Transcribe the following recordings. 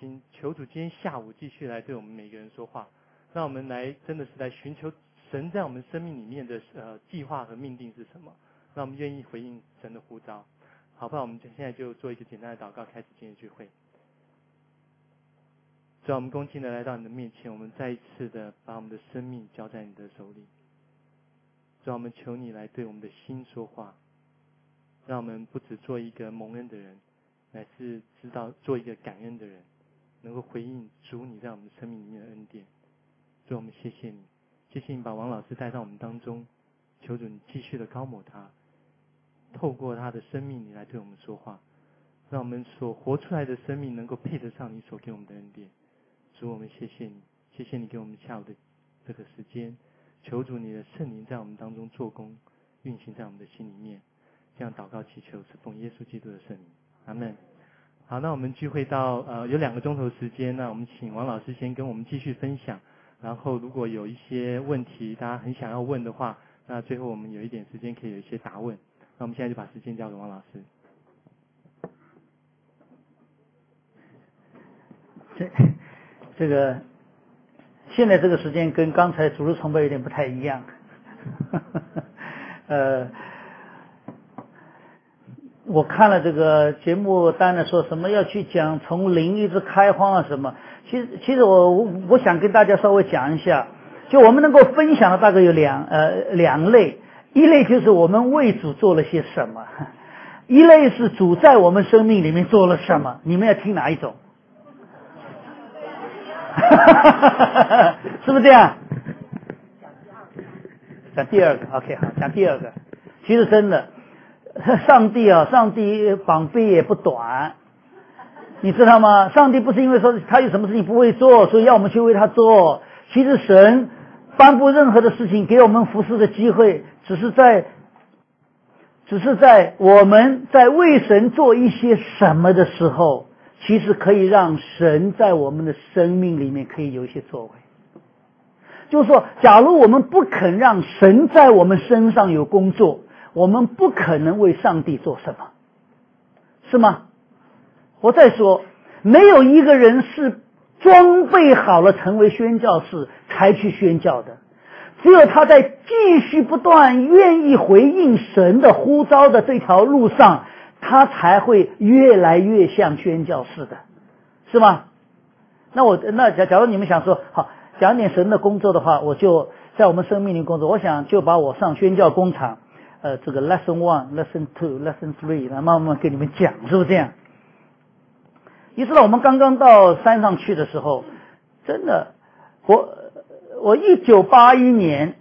心，求主今天下午继续来对我们每个人说话，让我们来真的是来寻求神在我们生命里面的计划和命定是什么，让我们愿意回应神的呼召。好不好？我们现在就做一个简单的祷告，开始今天的聚会。主啊，我们恭敬的来到你的面前，我们再一次的把我们的生命交在你的手里。主啊，我们求你来对我们的心说话，让我们不只做一个蒙恩的人，乃是知道做一个感恩的人，能够回应主你在我们生命里面的恩典。主，我们谢谢你，谢谢你把王老师带到我们当中，求主你继续的高抹他，透过他的生命你来对我们说话，让我们所活出来的生命能够配得上你所给我们的恩典。主，我们谢谢你，谢谢你给我们下午的这个时间，求主你的圣灵在我们当中做工，运行在我们的心里面。这样祷告祈求是奉耶稣基督的圣名，阿们。好，那我们聚会到有2个钟头时间，那我们请王老师先跟我们继续分享，然后如果有一些问题大家很想要问的话，那最后我们有一点时间可以有一些答问。那我们现在就把时间交给王老师。 这个现在这个时间跟刚才主日崇拜有点不太一样。我看了这个节目单呢，说什么要去讲从零一直开荒啊什么。其实我想跟大家稍微讲一下，就我们能够分享的大概有两类，一类就是我们为主做了些什么，一类是主在我们生命里面做了什么。你们要听哪一种？是不是这样？讲第二个 OK 好，讲第二个。其实真的上帝膀臂也不短，你知道吗？上帝不是因为说他有什么事情不会做，所以要我们去为他做。其实神颁布任何的事情给我们服侍的机会，只是在我们在为神做一些什么的时候，其实可以让神在我们的生命里面可以有一些作为。就是说，假如我们不肯让神在我们身上有工作，我们不可能为上帝做什么，是吗？我再说，没有一个人是装备好了成为宣教士才去宣教的，只有他在继续不断愿意回应神的呼召的这条路上，他才会越来越像宣教士的，是吗？那假如你们想说，好，讲点神的工作的话，我就在我们生命里工作，我想就把我上宣教工厂这个 lesson 1 lesson 2 lesson 3慢慢跟你们讲，是不是这样？你知道我们刚刚到山上去的时候，真的我1981年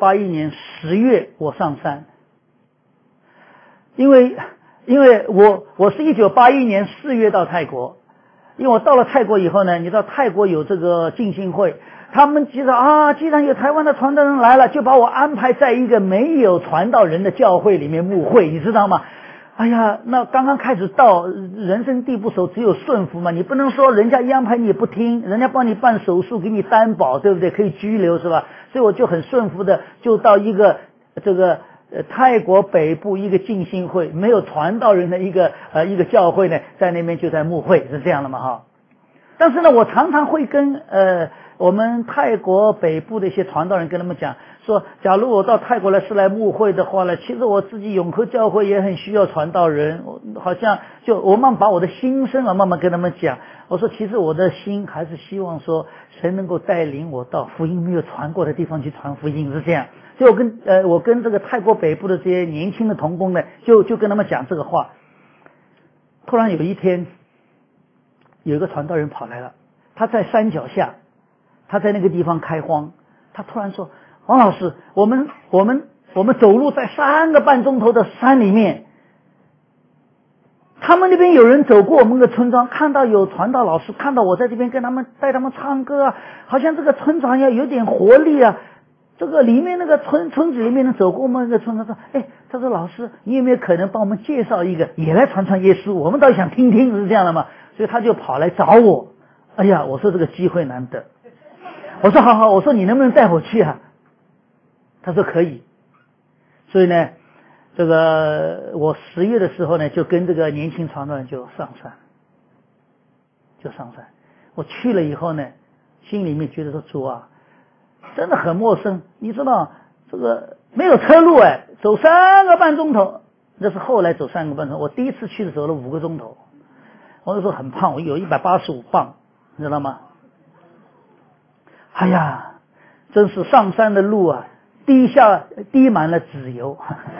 10月我上山，因为我是1981年4月到泰国，因为我到了泰国以后呢，你知道泰国有这个浸信会，他们知道既然有台湾的传道人来了，就把我安排在一个没有传道人的教会里面牧会，你知道吗？哎呀，那刚刚开始到，人生地不熟，只有顺服嘛，你不能说人家一安排你也不听，人家帮你办手术给你担保，对不对？可以拘留是吧？所以我就很顺服的就到一个泰国北部一个浸信会没有传道人的一个教会呢，在那边就在牧会，是这样的嘛哈。但是呢，我常常会跟我们泰国北部的一些传道人跟他们讲说，假如我到泰国来是来牧会的话呢，其实我自己永和教会也很需要传道人，好像就我慢慢把我的心声慢慢跟他们讲，我说其实我的心还是希望说神能够带领我到福音没有传过的地方去传福音，是这样。所以我跟这个泰国北部的这些年轻的同工呢，就跟他们讲这个话。突然有一天，有一个传道人跑来了，他在山脚下，他在那个地方开荒，他突然说：“王老师，我们走路在3个半钟头的山里面，他们那边有人走过我们的村庄，看到有传道老师，看到我在这边跟他们带他们唱歌啊，好像这个村庄要有点活力啊。”这个里面那个村子里面的走过我们那个村庄说，他说老师，你有没有可能帮我们介绍一个也来传耶稣？我们倒想听听，是这样的吗？所以他就跑来找我。哎呀，我说这个机会难得，我说好，我说你能不能带我去啊？他说可以。所以呢，这个我10月的时候呢，就跟这个年轻传道人就上山。 我去了以后呢，心里面觉得说主啊，真的很陌生，你知道这个没有车路走3个半钟头，那是后来走3个半钟头，我第一次去的时候走了5个钟头，我那时候很胖，我有185磅，你知道吗？哎呀，真是上山的路啊，滴满了脂油，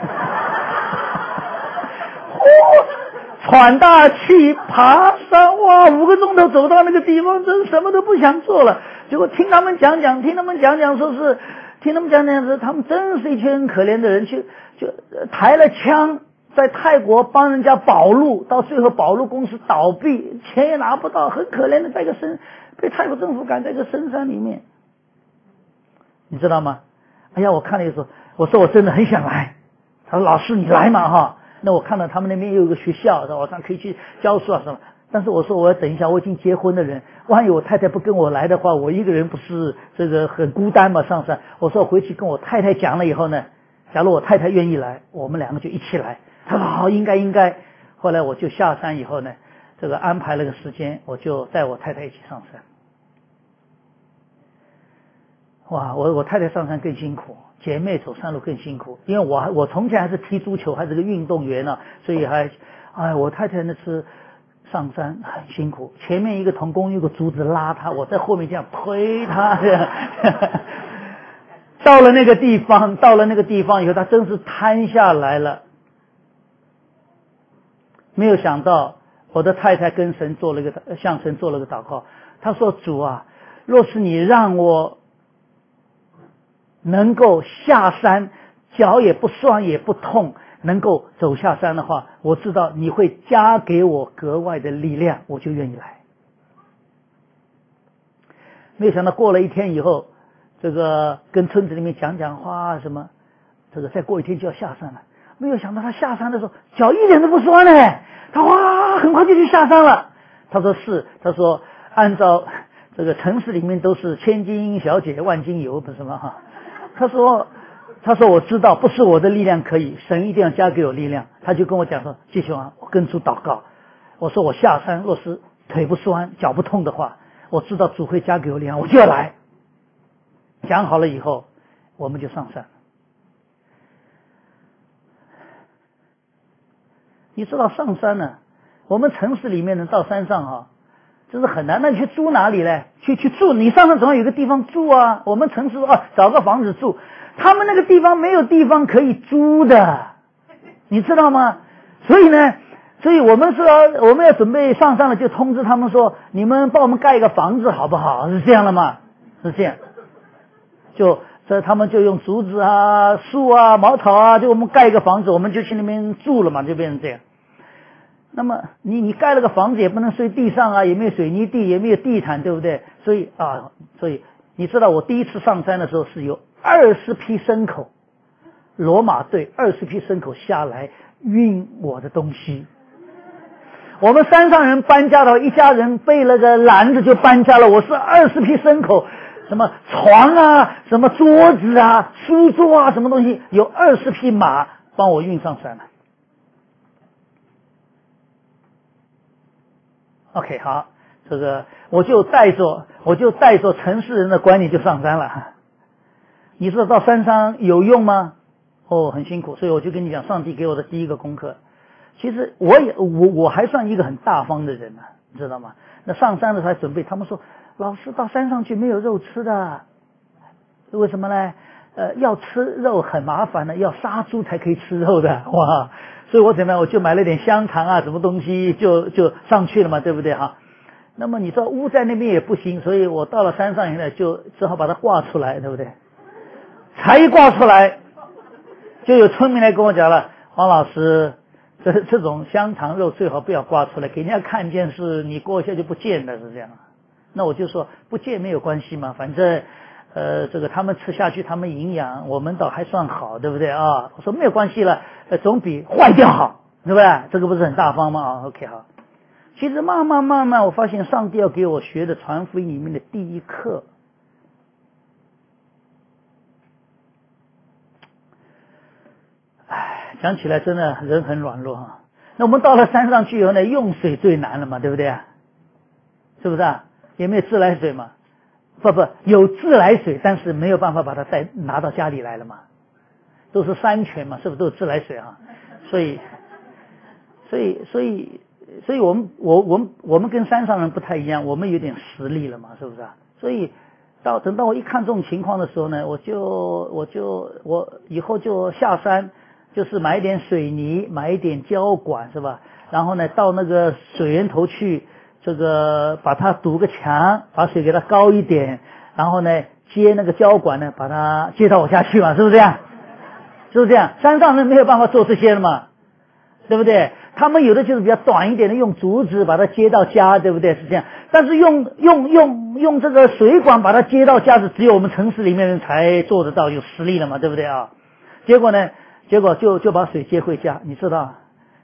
喘大气爬山，哇，5个钟头走到那个地方，真什么都不想做了。结果听他们讲讲，说他们真是一群很可怜的人，就抬了枪，在泰国帮人家保路，到最后保路公司倒闭，钱也拿不到，很可怜的在被泰国政府赶在一个深山里面，你知道吗？哎呀，我看了以后，我说我真的很想来。他说老师你来嘛哈。那我看到他们那边有个学校，晚上可以去教书啊什么。但是我说我要等一下，我已经结婚的人，万一我太太不跟我来的话，我一个人不是这个很孤单嘛？上山，我说我回去跟我太太讲了以后呢，假如我太太愿意来，我们2个就一起来。他说好，应该。后来我就下山以后呢，这个安排了个时间，我就带我太太一起上山。哇，我太太上山更辛苦，姐妹走山路更辛苦，因为我从前还是踢足球，还是个运动员呢，所以我太太那次上山很辛苦，前面一个童工有个竹子拉她，我在后面这样推她到了那个地方以后，她真是瘫下来了。没有想到我的太太向神做了个祷告，她说主啊，若是你让我能够下山，脚也不酸也不痛，能够走下山的话，我知道你会加给我格外的力量，我就愿意来。没有想到过了1天以后，这个跟村子里面讲讲话什么，这个再过1天就要下山了。没有想到他下山的时候脚一点都不酸呢，他很快就去下山了。他说是，他说按照这个城市里面都是千金小姐万金油，不是吗哈？他说我知道不是我的力量可以，神一定要加给我力量。他就跟我讲说，弟兄啊，我跟主祷告，我说我下山若是腿不酸脚不痛的话，我知道主会加给我力量，我就要来。讲好了以后，我们就上山。你知道上山呢，我们城市里面呢到山上这是很难。那你去住哪里呢？去住，你上山总要有个地方住啊。我们城市找个房子住，他们那个地方没有地方可以租的，你知道吗？所以我们要准备上山了，就通知他们说，你们帮我们盖一个房子好不好？是这样的吗？是这样。他们就用竹子啊、树啊、茅草啊，就我们盖一个房子，我们就去那边住了嘛，就变成这样。那么你盖了个房子也不能睡地上啊，也没有水泥地，也没有地毯，对不对？所以你知道我第一次上山的时候是有20匹牲口，罗马队20匹牲口下来运我的东西。我们山上人搬家的，一家人背了个篮子就搬家了，我是20匹牲口，什么床啊，什么桌子啊，书桌啊，什么东西，有20匹马帮我运上山了。OK， 好，这个我就带着城市人的观念就上山了。你知道到山上有用吗？很辛苦，所以我就跟你讲，上帝给我的第一个功课。其实我还算一个很大方的人你知道吗？那上山的时候还准备，他们说老师到山上去没有肉吃的，为什么呢？要吃肉很麻烦的，要杀猪才可以吃肉的，哇！所以我怎么样，我就买了点香肠啊，什么东西就上去了嘛，对不对哈？那么你知道屋在那边也不行，所以我到了山上以后就只好把它挂出来，对不对？才一挂出来，就有村民来跟我讲了，黄老师，这种香肠肉最好不要挂出来，给人家看见是你过一下就不见了，是这样。那我就说不见没有关系嘛，反正这个他们吃下去他们营养，我们倒还算好，对不对啊？我说没有关系了，总比坏掉好，对不对？这个不是很大方吗？OK 好。其实慢慢我发现上帝要给我学的传福音里面的第一课，讲起来真的人很软弱那我们到了山上去以后呢，用水最难了嘛，对不对是不是也没有自来水嘛？不，有自来水，但是没有办法把它拿到家里来了嘛。都是山泉嘛，是不是都有自来水啊？所以我们跟山上人不太一样，我们有点实力了嘛，是不是啊？所以等到我一看这种情况的时候呢，我以后就下山，就是买一点水泥，买一点胶管，是吧？然后呢，到那个水源头去，这个把它堵个墙，把水给它高一点，然后呢接那个胶管呢，把它接到我家去嘛，是不是这样？是不是这样？山上人没有办法做这些了嘛，对不对？他们有的就是比较短一点的，用竹子把它接到家，对不对？是这样。但是用这个水管把它接到家是只有我们城市里面人才做得到，有实力了嘛，对不对啊？结果就把水接回家，你知道，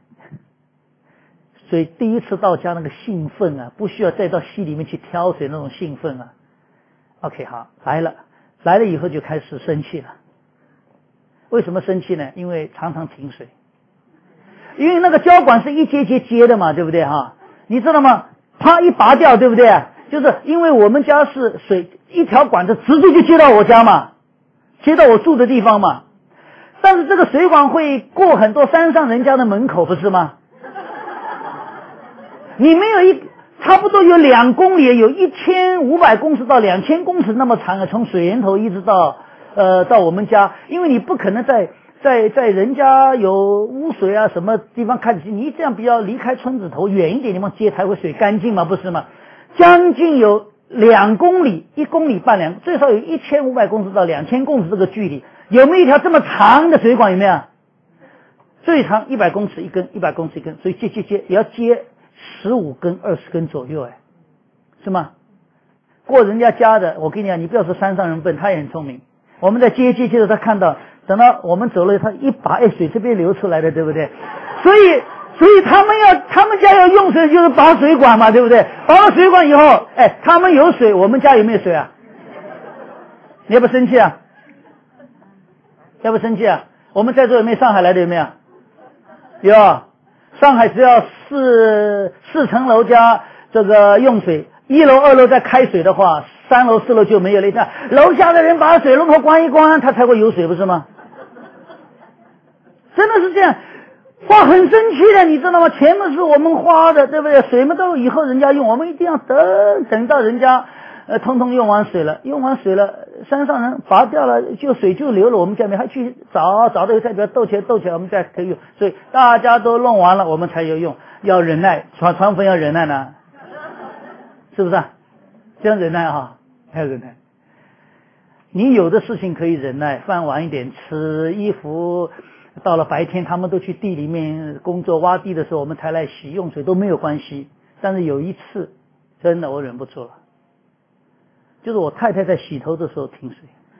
水第一次到家那个兴奋啊，不需要再到溪里面去挑水那种兴奋啊。OK， 好，来了以后就开始生气了。为什么生气呢？因为常常停水。因为那个胶管是一节接的嘛，对不对哈？你知道吗？啪一拔掉，对不对？就是因为我们家是水一条管子直接就接到我家嘛，接到我住的地方嘛。但是这个水管会过很多山上人家的门口，不是吗？你没有差不多有2公里，有1500公尺到2000公尺那么长啊，从水源头一直到我们家，因为你不可能在人家有污水啊什么地方看，你这样比较离开村子头远一点地方接才会水干净嘛，不是吗？将近有2公里1公里半最少有1500公尺到2000公尺这个距离，有没有一条这么长的水管？有没有？最长100公尺一根，100公尺一根，所以接也要接15根20根左右，是吗？过人家家的，我跟你讲，你不要说山上人笨，他也很聪明。我们在接着他看到，等到我们走了，他一拔，水这边流出来的，对不对？所以他们家要用水就是拔水管嘛，对不对？拔了水管以后，他们有水，我们家有没有水啊？你要不生气啊？要不生气啊？我们在座有没有上海来的？有没有？有，上海只要4层楼加这个用水，1楼2楼再开水的话，3楼4楼就没有了。楼下的人把水龙头关一关，他才会有水，不是吗？真的是这样，哇，很生气的，你知道吗？钱嘛是我们花的，对不对？水嘛都以后人家用，我们一定要等到人家通通用完水了，山上人拔掉了，水就流了，我们家里还去找的又再给它斗起来，我们再可以用。所以大家都弄完了，我们才有用，要忍耐，传福音要忍耐呢，是不是啊？这样忍耐啊，还要忍耐。你有的事情可以忍耐，饭晚一点吃，衣服到了白天他们都去地里面工作挖地的时候，我们才来洗，用水都没有关系。但是有一次真的我忍不住了，就是我太太在洗头的时候停水。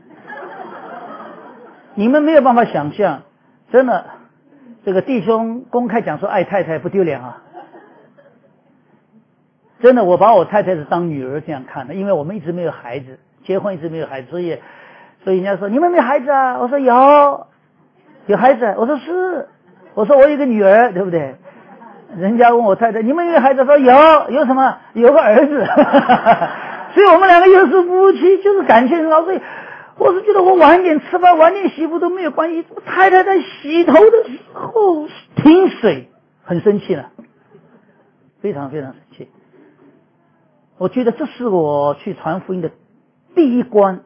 你们没有办法想象，真的，这个弟兄公开讲说爱太太不丢脸啊。真的，我把我太太是当女儿这样看的，因为我们一直没有孩子，结婚一直没有孩子，所以人家说你们没孩子啊？我说有孩子，我说是，我说我有个女儿，对不对？人家问我太太你们有孩子，说有什么？有个儿子。所以我们2个又是夫妻，就是感情很好。所以我是觉得我晚点吃饭晚点洗衣服都没有关系，太太在洗头的时候停水，很生气了，非常非常生气。我觉得这是我去传福音的第一关，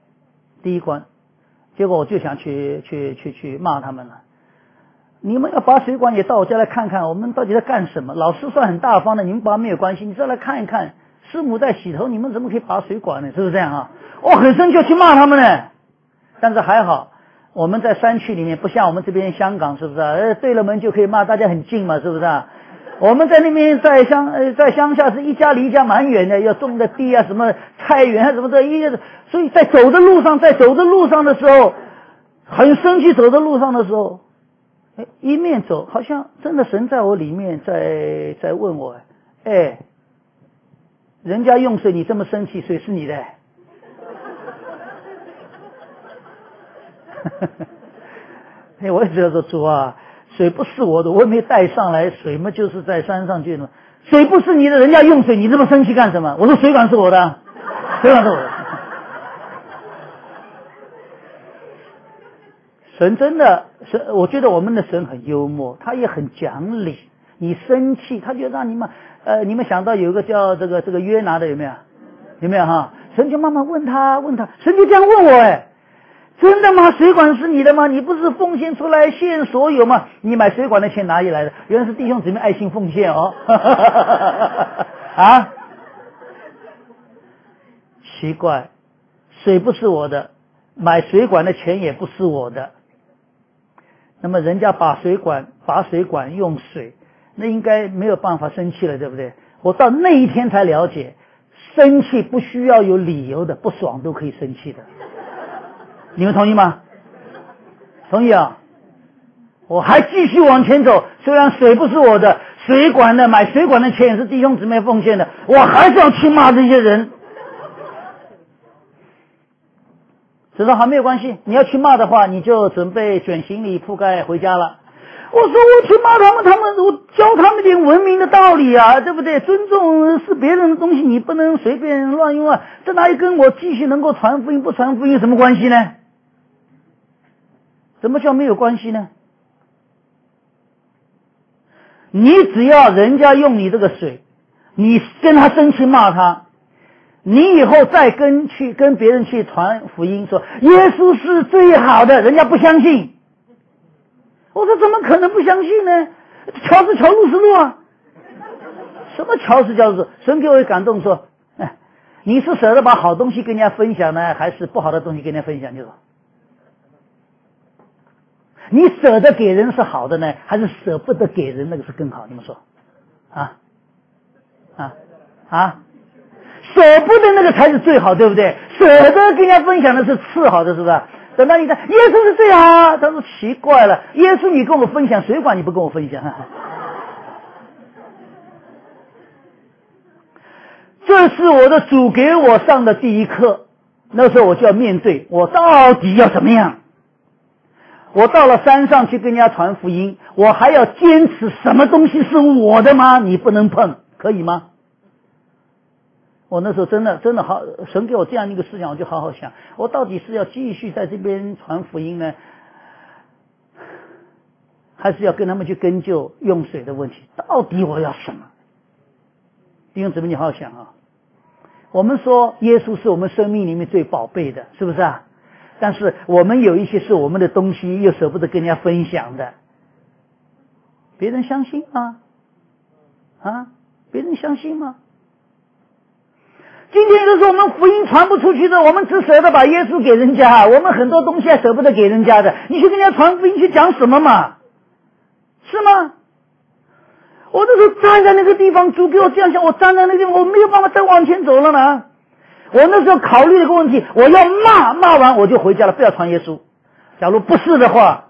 结果我就想去骂他们了。你们要拔水管也到我家来看看，我们到底在干什么？老师算很大方的，你们拔没有关系，你再来看一看，师母在洗头，你们怎么可以拔水管呢？是不是这样啊？我很生气，去骂他们呢。但是还好，我们在山区里面，不像我们这边香港，是不是？对了门就可以骂，大家很近嘛，是不是啊？我们在那边在乡下是一家离一家蛮远的，要种的地啊，什么菜园啊，什么的，所以在走的路上的时候，很生气。走的路上的时候，一面走，好像真的神在我里面在问我，人家用水你这么生气，水是你的。我也知道说主啊，水不是我的，我也没带上来，水嘛就是在山上去的， 水不是你的，人家用水，你这么生气干什么？我说水管是我的，水管是我的。神真的是，我觉得我们的神很幽默，他也很讲理。你生气，他就让你们你们想到有一个叫这个约拿的有没有？有没有哈？神就慢慢问他，神就这样问我真的吗？水管是你的吗？你不是奉献出来献所有吗？你买水管的钱哪里来的？原来是弟兄姊妹爱心奉献哦。啊，奇怪，水不是我的，买水管的钱也不是我的。那么人家拔水管用水，那应该没有办法生气了，对不对？我到那一天才了解，生气不需要有理由的，不爽都可以生气的。你们同意吗？同意啊！我还继续往前走，虽然水不是我的，水管的买水管的钱也是弟兄姊妹奉献的，我还是要去骂这些人。知道好，没有关系，你要去骂的话，你就准备卷行李铺盖回家了。我说我去骂他们，我教他们点文明的道理啊，对不对？尊重是别人的东西，你不能随便乱用啊。这哪里跟我继续能够传福音不传福音有什么关系呢？什么叫没有关系呢？你只要人家用你这个水，你跟他生气骂他，你以后再跟别人去传福音说耶稣是最好的，人家不相信。我说怎么可能不相信呢？桥是桥，路是路啊。什么桥是桥是？神给我感动说，你是舍得把好东西跟人家分享呢，还是不好的东西跟人家分享？就说你舍得给人是好的呢，还是舍不得给人那个是更好？你们说舍不得那个才是最好，对不对？舍得跟人家分享的是次好的，是不是？等到你看耶稣是最好啊，他说奇怪了，耶稣你跟我分享，水管你不跟我分享？这是我的主给我上的第一课，那时候我就要面对，我到底要怎么样？我到了山上去跟人家传福音，我还要坚持什么东西是我的吗？你不能碰，可以吗？我那时候真的好，神给我这样一个思想，我就好好想，我到底是要继续在这边传福音呢，还是要跟他们去根究用水的问题？到底我要什么？弟兄姊妹，你好好想啊！我们说耶稣是我们生命里面最宝贝的，是不是啊？但是我们有一些是我们的东西，又舍不得跟人家分享的，别人相信吗？别人相信吗？今天有的时候我们福音传不出去的，我们只舍得把耶稣给人家，我们很多东西还舍不得给人家的，你去跟人家传福音去讲什么嘛？是吗？我那时候站在那个地方，主给我这样想，我站在那个地方，我没有办法再往前走了呢。我那时候考虑了一个问题，我要骂完我就回家了，不要传耶稣。假如不是的话，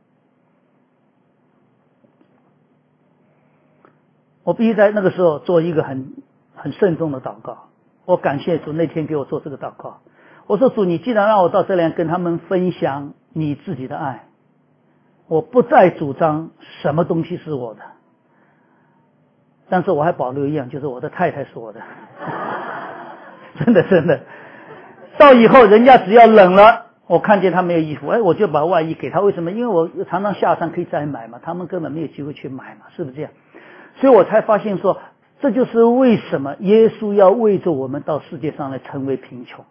我必须在那个时候做一个很慎重的祷告。我感谢主那天给我做这个祷告。我说主，你既然让我到这里跟他们分享你自己的爱，我不再主张什么东西是我的，但是我还保留一样，就是我的太太是我的。真的，到以后人家只要冷了，我看见他没有衣服，我就把外衣给他。为什么？因为我常常下山可以再买嘛，他们根本没有机会去买嘛，是不是这样？所以我才发现说，这就是为什么耶稣要为着我们到世界上来成为贫穷。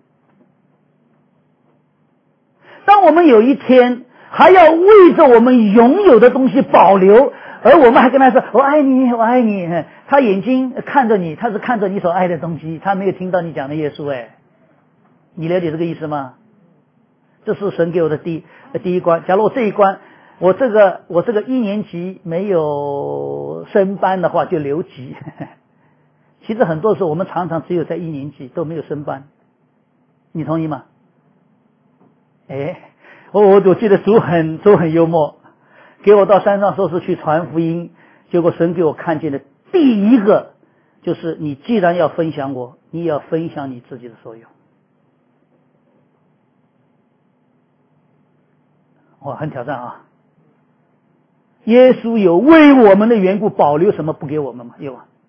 当我们有一天还要为着我们拥有的东西保留，而我们还跟他说我爱你，我爱你，他眼睛看着你，他是看着你所爱的东西，他没有听到你讲的耶稣。你了解这个意思吗？这是神给我的第一关。假如我这一关我这个一年级没有升班的话就留级。其实很多时候我们常常只有在一年级都没有升班，你同意吗？我记得主很幽默，给我到山上说是去传福音，结果神给我看见的第一个就是你既然要分享我，你也要分享你自己的所有。哇，很挑战啊！耶稣有为我们的缘故保留什么不给我们吗？有啊，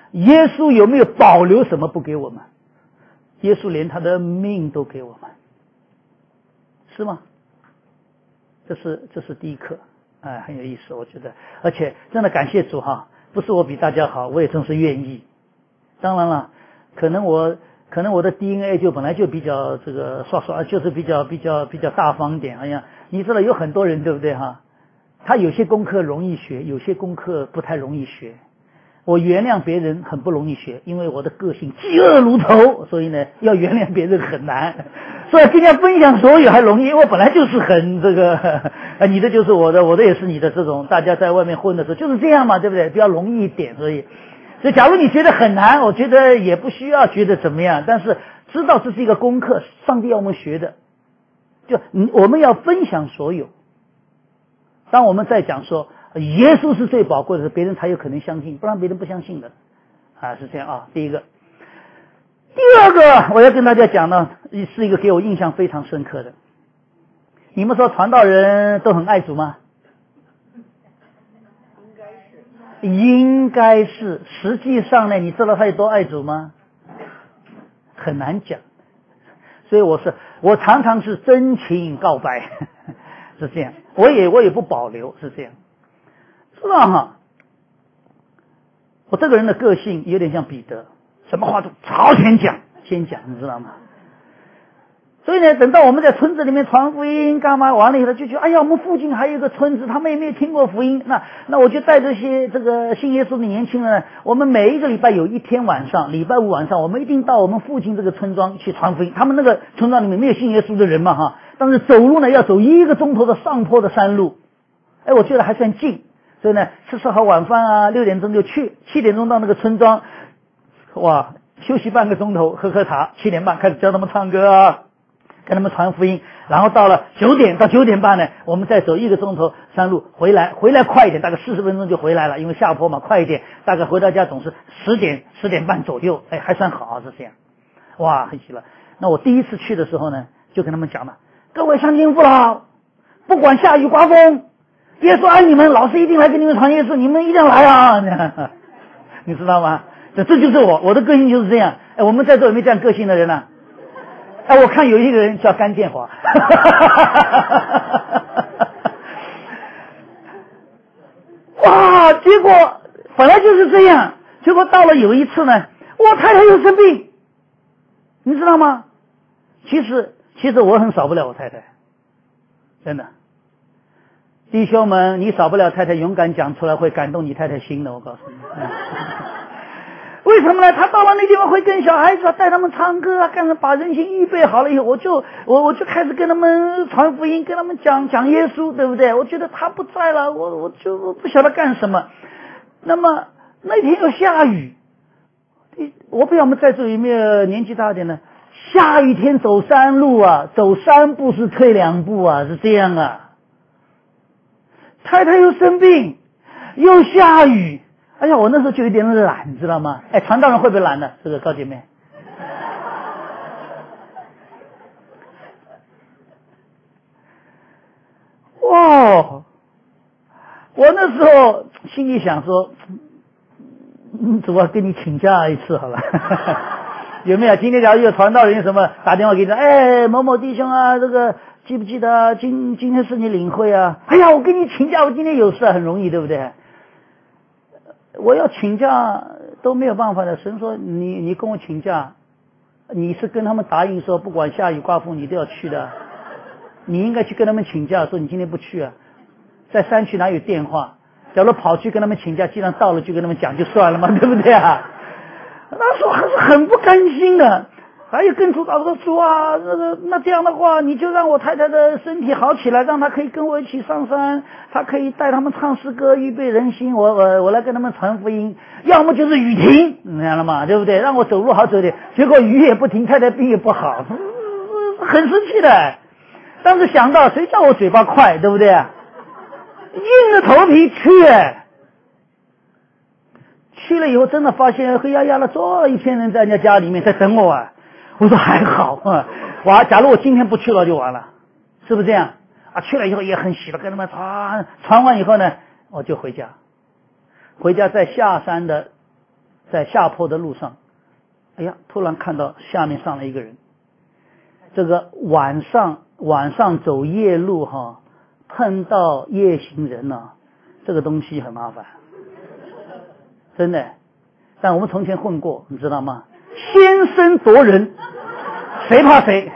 耶稣有没有保留什么不给我们？耶稣连他的命都给我们，是吗？这是第一课，很有意思，我觉得，而且真的感谢主哈，不是我比大家好，我也真是愿意。当然了，可能我的 DNA 就本来就比较这个刷，就是比较大方一点。哎呀，你知道有很多人对不对哈？他有些功课容易学，有些功课不太容易学。我原谅别人很不容易学，因为我的个性嫉恶如仇，所以呢，要原谅别人很难。所以跟人家分享所有还容易，因为我本来就是很这个，你的就是我的，我的也是你的，这种大家在外面混的时候就是这样嘛，对不对？比较容易一点，所以假如你觉得很难，我觉得也不需要觉得怎么样，但是知道这是一个功课，上帝要我们学的，就我们要分享所有。当我们在讲说耶稣是最宝贵的时候，别人才有可能相信，不然别人不相信的是这样啊。第一个，第二个我要跟大家讲呢，是一个给我印象非常深刻的。你们说传道人都很爱主吗？应该是，实际上呢，你知道他有多爱主吗？很难讲。所以我常常是真情告白，是这样。我也不保留，是这样。知道哈，我这个人的个性有点像彼得，什么话都朝前讲，先讲，你知道吗？所以呢，等到我们在村子里面传福音干嘛完了以后，就觉得哎呀，我们附近还有一个村子，他们也没有听过福音，那我就带这些这个信耶稣的年轻人，我们每一个礼拜有一天晚上，礼拜五晚上，我们一定到我们附近这个村庄去传福音。他们那个村庄里面没有信耶稣的人嘛哈，但是走路呢要走1个钟头的上坡的山路，我觉得还算近。所以呢，吃好晚饭啊，6点钟就去，7点钟到那个村庄，哇，休息半个钟头，喝茶，7点半开始教他们唱歌啊，跟他们传福音，然后到了9点到9点半呢，我们再走1个钟头山路回来快一点，大概40分钟就回来了，因为下坡嘛，快一点，大概回到家总是10点半左右，还算好，是这样。哇，很喜乐。那我第一次去的时候呢，就跟他们讲了，各位乡亲父老，不管下雨刮风，耶稣爱你们，老师一定来跟你们传耶稣，你们一定要来啊！你知道吗？这就是我的个性就是这样。我们在座有没有这样个性的人呢？我看有一个人叫甘建华，哇！结果本来就是这样，结果到了有一次呢，我太太又生病，你知道吗？其实我很少不了我太太，真的。弟兄们，你少不了太太勇敢讲出来，会感动你太太心的，我告诉你。为什么呢？他到了那地方会跟小孩子带他们唱歌啊，干什么把人心预备好了以后，我就开始跟他们传福音，跟他们讲耶稣，对不对？我觉得他不在了，我就不晓得干什么。那么那天又下雨，我不知道我们在座有没有年纪大一点的，下雨天走山路啊，走3步是退2步啊，是这样啊。太太又生病，又下雨，哎呀，我那时候就有点懒，知道吗？传道人会不会懒呢？这个高姐妹，哇！我那时候心里想说，主要跟你请假一次好了。有没有？今天假如有传道人有什么打电话给你，某某弟兄啊，这个记不记得今天是你领会啊？哎呀，我跟你请假，我今天有事，很容易，对不对？我要请假都没有办法的。神说你跟我请假，你是跟他们答应说不管下雨刮风你都要去的，你应该去跟他们请假，说你今天不去啊。在山区哪有电话？假如跑去跟他们请假，既然到了就跟他们讲就算了嘛，对不对啊？那时候还是很不甘心的。还有跟主祷告说啊，那这样的话，你就让我太太的身体好起来，让她可以跟我一起上山，她可以带他们唱诗歌，预备人心，我来跟他们传福音。要么就是雨停，你知道了吗？对不对？让我走路好走点。结果雨也不停，太太病也不好，很生气的。但是想到谁叫我嘴巴快，对不对？硬着头皮去了以后，真的发现黑压压的坐了一片人在人家家里面在等我啊。我说还好啊，假如我今天不去了就完了，是不是这样啊？去了以后也很喜乐，跟他们传完以后呢，我就回家在下山的在下坡的路上，哎呀，突然看到下面上来一个人。这个晚上走夜路哈，碰到夜行人呢，这个东西很麻烦，真的。但我们从前混过，你知道吗？先声夺人，谁怕谁？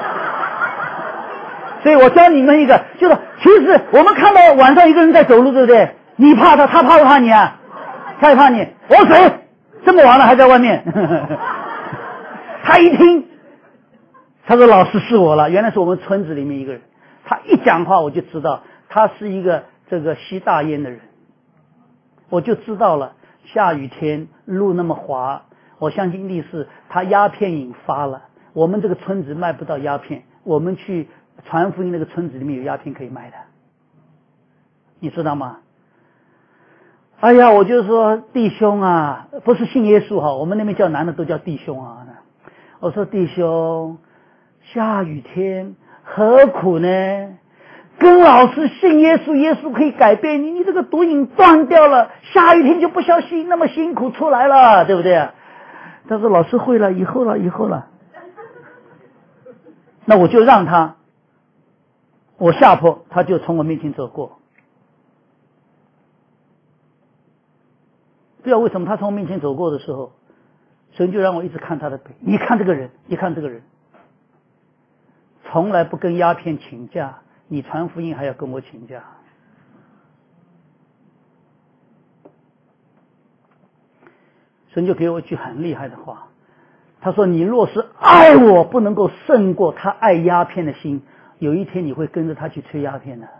所以我教你们一个，就是其实我们看到晚上一个人在走路，对不对？你怕他，他怕不怕你啊？他也怕你。我谁？这么晚了还在外面？他一听，他说老师是我了，原来是我们村子里面一个人。他一讲话我就知道他是一个这个吸大烟的人，我就知道了。下雨天路那么滑，我相信历史他鸦片瘾发了。我们这个村子卖不到鸦片，我们去传福音那个村子里面有鸦片可以卖的，你知道吗？哎呀，我就说弟兄啊，不是信耶稣哈，我们那边叫男的都叫弟兄啊。我说弟兄，下雨天何苦呢？跟老师信耶稣，耶稣可以改变你，你这个毒瘾断掉了，下雨天就不小心那么辛苦出来了，对不对？他说老师会了，以后了。那我就让他，我下坡，他就从我面前走过。不知道为什么他从我面前走过的时候，神就让我一直看他的背。你看这个人，从来不跟鸦片请假，你传福音还要跟我请假。神就给我一句很厉害的话，他说你若是爱我不能够胜过他爱鸦片的心，有一天你会跟着他去吹鸦片的。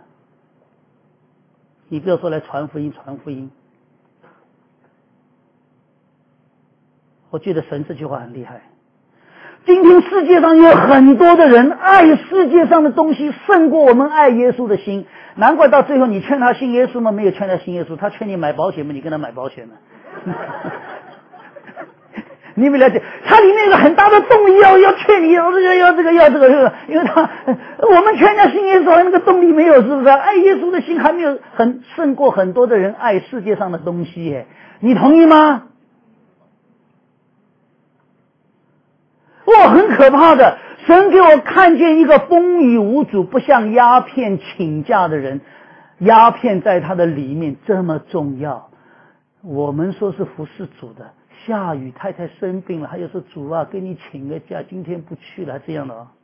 你不要说来传福音。我觉得神这句话很厉害。今天世界上有很多的人爱世界上的东西胜过我们爱耶稣的心，难怪到最后你劝他信耶稣吗？没有劝他信耶稣，他劝你买保险吗？你跟他买保险了。你没了解，他里面有个很大的动力要劝你要这个，因为我们劝人家信耶稣那个动力没有，是不是？爱耶稣的心还没有胜过很多的人爱世界上的东西耶，你同意吗？哇，很可怕的！神给我看见一个风雨无阻、不向鸦片请假的人，鸦片在他的里面这么重要。我们说是服侍主的，下雨太太生病了，还有说主啊，给你请个假，今天不去了，这样的啊。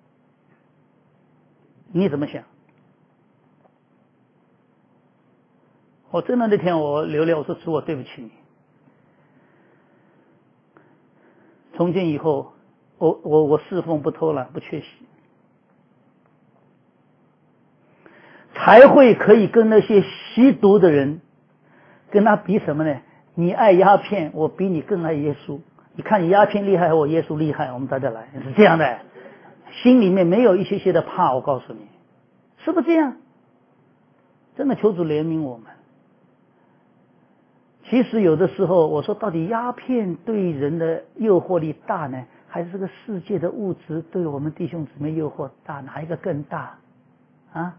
你怎么想？我真的那天我流泪，我说主，我对不起你。从今以后，我侍奉不偷懒不缺席，才会可以跟那些吸毒的人跟他比什么呢？你爱鸦片，我比你更爱耶稣。你看你鸦片厉害，我耶稣厉害，我们大家来，是这样的，心里面没有一些些的怕。我告诉你，是不是这样？真的求主怜悯我们。其实有的时候我说，到底鸦片对人的诱惑力大呢，还是这个世界的物质对我们弟兄姊妹诱惑大？哪一个更大啊？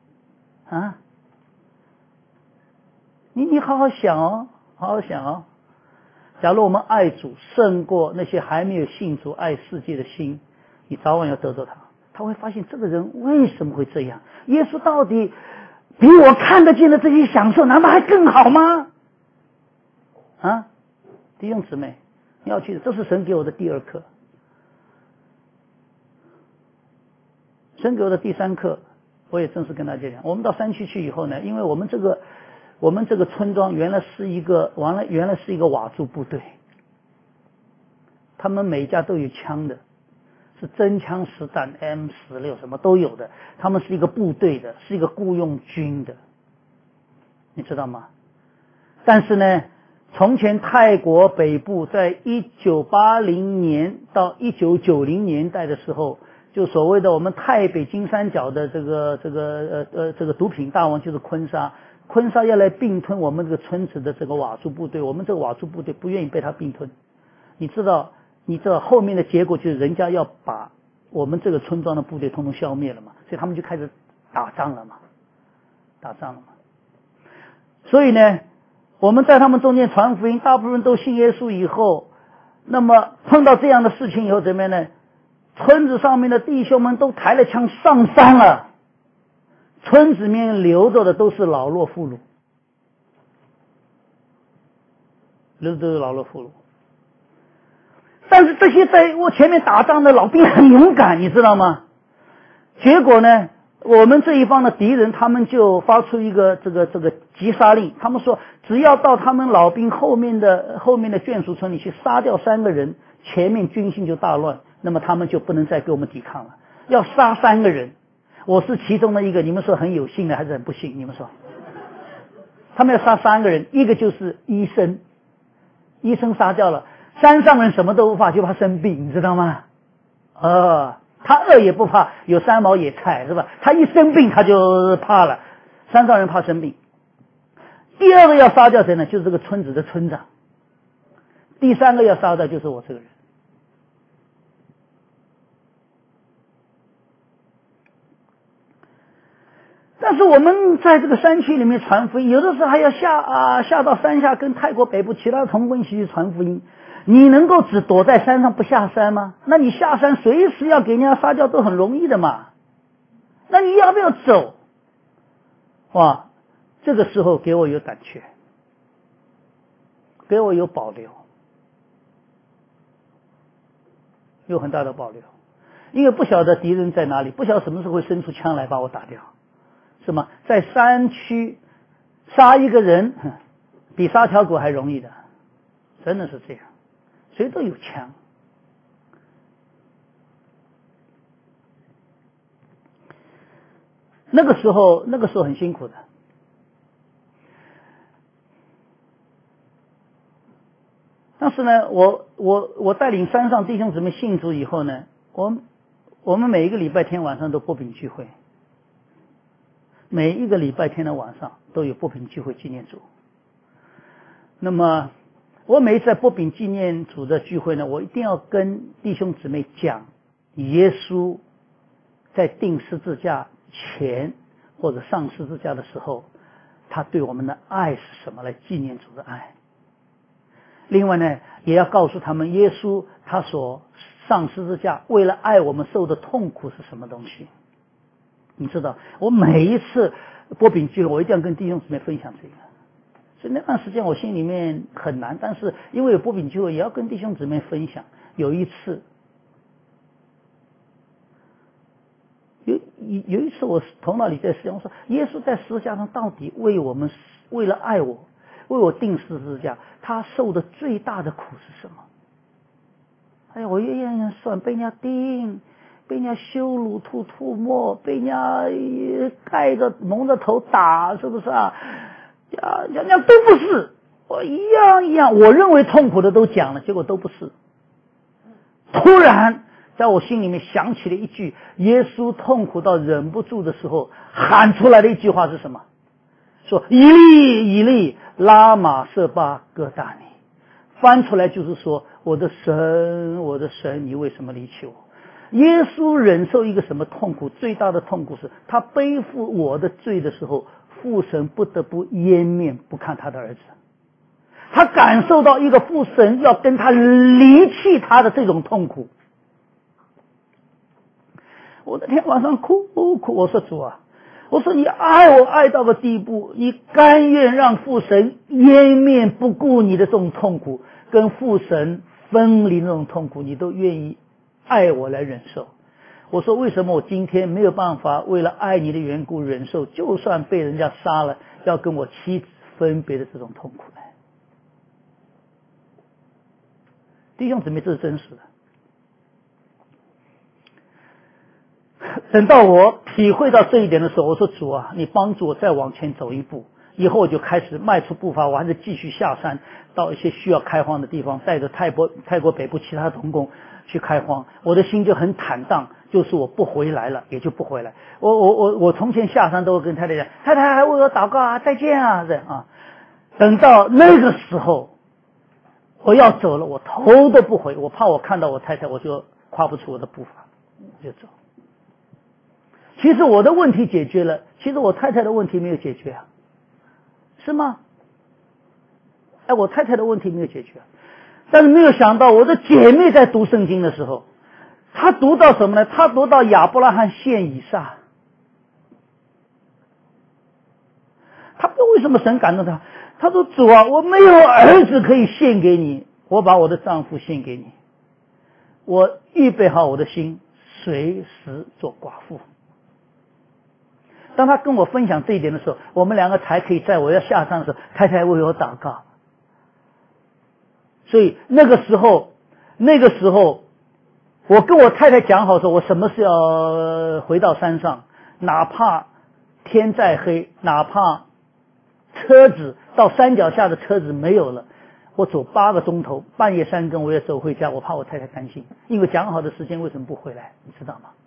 你好好想哦，好好想哦。假如我们爱主胜过那些还没有信主爱世界的心，你早晚要得到他。他会发现这个人为什么会这样？耶稣到底比我看得见的这些享受，难道还更好吗？啊，弟兄姊妹，你要记得，这是神给我的第二课。神给我的第三课，我也正式跟大家讲。我们到山区去以后呢，因为我们这个村庄原来是一个瓦族部队，他们每家都有枪的，是真枪实弹 M16 什么都有的，他们是一个部队的，是一个雇佣军的，你知道吗？但是呢，从前泰国北部在1980年到1990年代的时候，就所谓的我们泰北金三角的这个毒品大王就是坤沙要来并吞我们这个村子的这个佤族部队，我们这个佤族部队不愿意被他并吞。你知道后面的结果就是人家要把我们这个村庄的部队统统消灭了嘛，所以他们就开始打仗了嘛。所以呢， 我们在他们中间传福音，大部分都信耶稣以后，那么碰到这样的事情以后怎么样呢？村子上面的弟兄们都抬了枪上山了，村子里面留着的都是老弱妇孺，但是这些在我前面打仗的老兵很勇敢，你知道吗？结果呢，我们这一方的敌人他们就发出一个这个击杀令，他们说只要到他们老兵后面的眷属村里去杀掉3个人，前面军心就大乱，那么他们就不能再跟我们抵抗了，要杀3个人。我是其中的一个，你们说很有幸的还是很不幸？你们说他们要杀3个人，一个就是医生杀掉了，山上人什么都不怕，就怕生病，你知道吗？他饿也不怕，有3毛野菜是吧？他一生病他就怕了，山上人怕生病。第2个要杀掉谁呢？就是这个村子的村长。第3个要杀掉就是我这个人。但是我们在这个山区里面传福音，有的时候还要下到山下跟泰国北部其他同工一起去传福音。你能够只躲在山上不下山吗？那你下山随时要给人家杀掉都很容易的嘛。那你要不要走？哇，这个时候给我有胆怯，给我有保留，有很大的保留，因为不晓得敌人在哪里，不晓得什么时候会伸出枪来把我打掉。是吗？在山区杀一个人比杀条狗还容易的，真的是这样，谁都有枪。那个时候很辛苦的。但是呢，我带领山上弟兄姊妹信主以后呢，我们每一个礼拜天晚上都播饼聚会。每一个礼拜天的晚上都有播饼聚会纪念主。那么我每一次在播饼纪念主的聚会呢，我一定要跟弟兄姊妹讲耶稣在钉十字架前或者上十字架的时候，他对我们的爱是什么，来纪念主的爱。另外呢，也要告诉他们耶稣他所上十字架为了爱我们受的痛苦是什么东西。你知道，我每一次播饼聚会，我一定要跟弟兄姊妹分享这个。所以那段时间我心里面很难，但是因为有播饼聚会，也要跟弟兄姊妹分享。有一次我头脑里在想，我说耶稣在十字架上到底为了爱我，为我钉十字架，他受的最大的苦是什么？哎呀，我越算被人家钉，被人家羞辱吐沫，被人家盖着蒙着头打，是不是啊？都不是，我一样，我认为痛苦的都讲了，结果都不是。突然在我心里面想起了一句耶稣痛苦到忍不住的时候喊出来的一句话是什么？说以利以利拉玛瑟巴哥大尼，翻出来就是说我的神我的神，你为什么离弃我？耶稣忍受一个什么痛苦？最大的痛苦是他背负我的罪的时候，父神不得不掩面不看他的儿子。他感受到一个父神要跟他离弃他的这种痛苦。我那天晚上哭，我说主啊，我说你爱我爱到个地步，你甘愿让父神掩面不顾你的这种痛苦，跟父神分离那种痛苦，你都愿意爱我来忍受。我说为什么我今天没有办法为了爱你的缘故忍受，就算被人家杀了要跟我妻子分别的这种痛苦呢？弟兄姊妹，这是真实的。等到我体会到这一点的时候，我说主啊，你帮助我再往前走一步，以后我就开始迈出步伐，我还是继续下山到一些需要开荒的地方，带着泰国北部其他同工去开荒。我的心就很坦荡，就是我不回来了也就不回来。我从前下山都会跟太太讲，太太还为我祷告啊，再见啊，这样啊。等到那个时候我要走了，我头都不回，我怕我看到我太太我就跨不出我的步伐，我就走。其实我的问题解决了，其实我太太的问题没有解决啊，是吗？ 哎，我太太的问题没有解决，但是没有想到我的姐妹在读圣经的时候，她读到什么呢？她读到亚伯拉罕献以撒。她不知道为什么神感动她，她说主啊，我没有儿子可以献给你，我把我的丈夫献给你，我预备好我的心，随时做寡妇。当她跟我分享这一点的时候，我们两个才可以在我要下山的时候，太太为我祷告。所以那个时候，我跟我太太讲好说，我什么时要回到山上，哪怕天再黑，哪怕车子到山脚下的车子没有了，我走8个钟头，半夜3更我也走回家，我怕我太太担心，因为讲好的时间为什么不回来，你知道吗？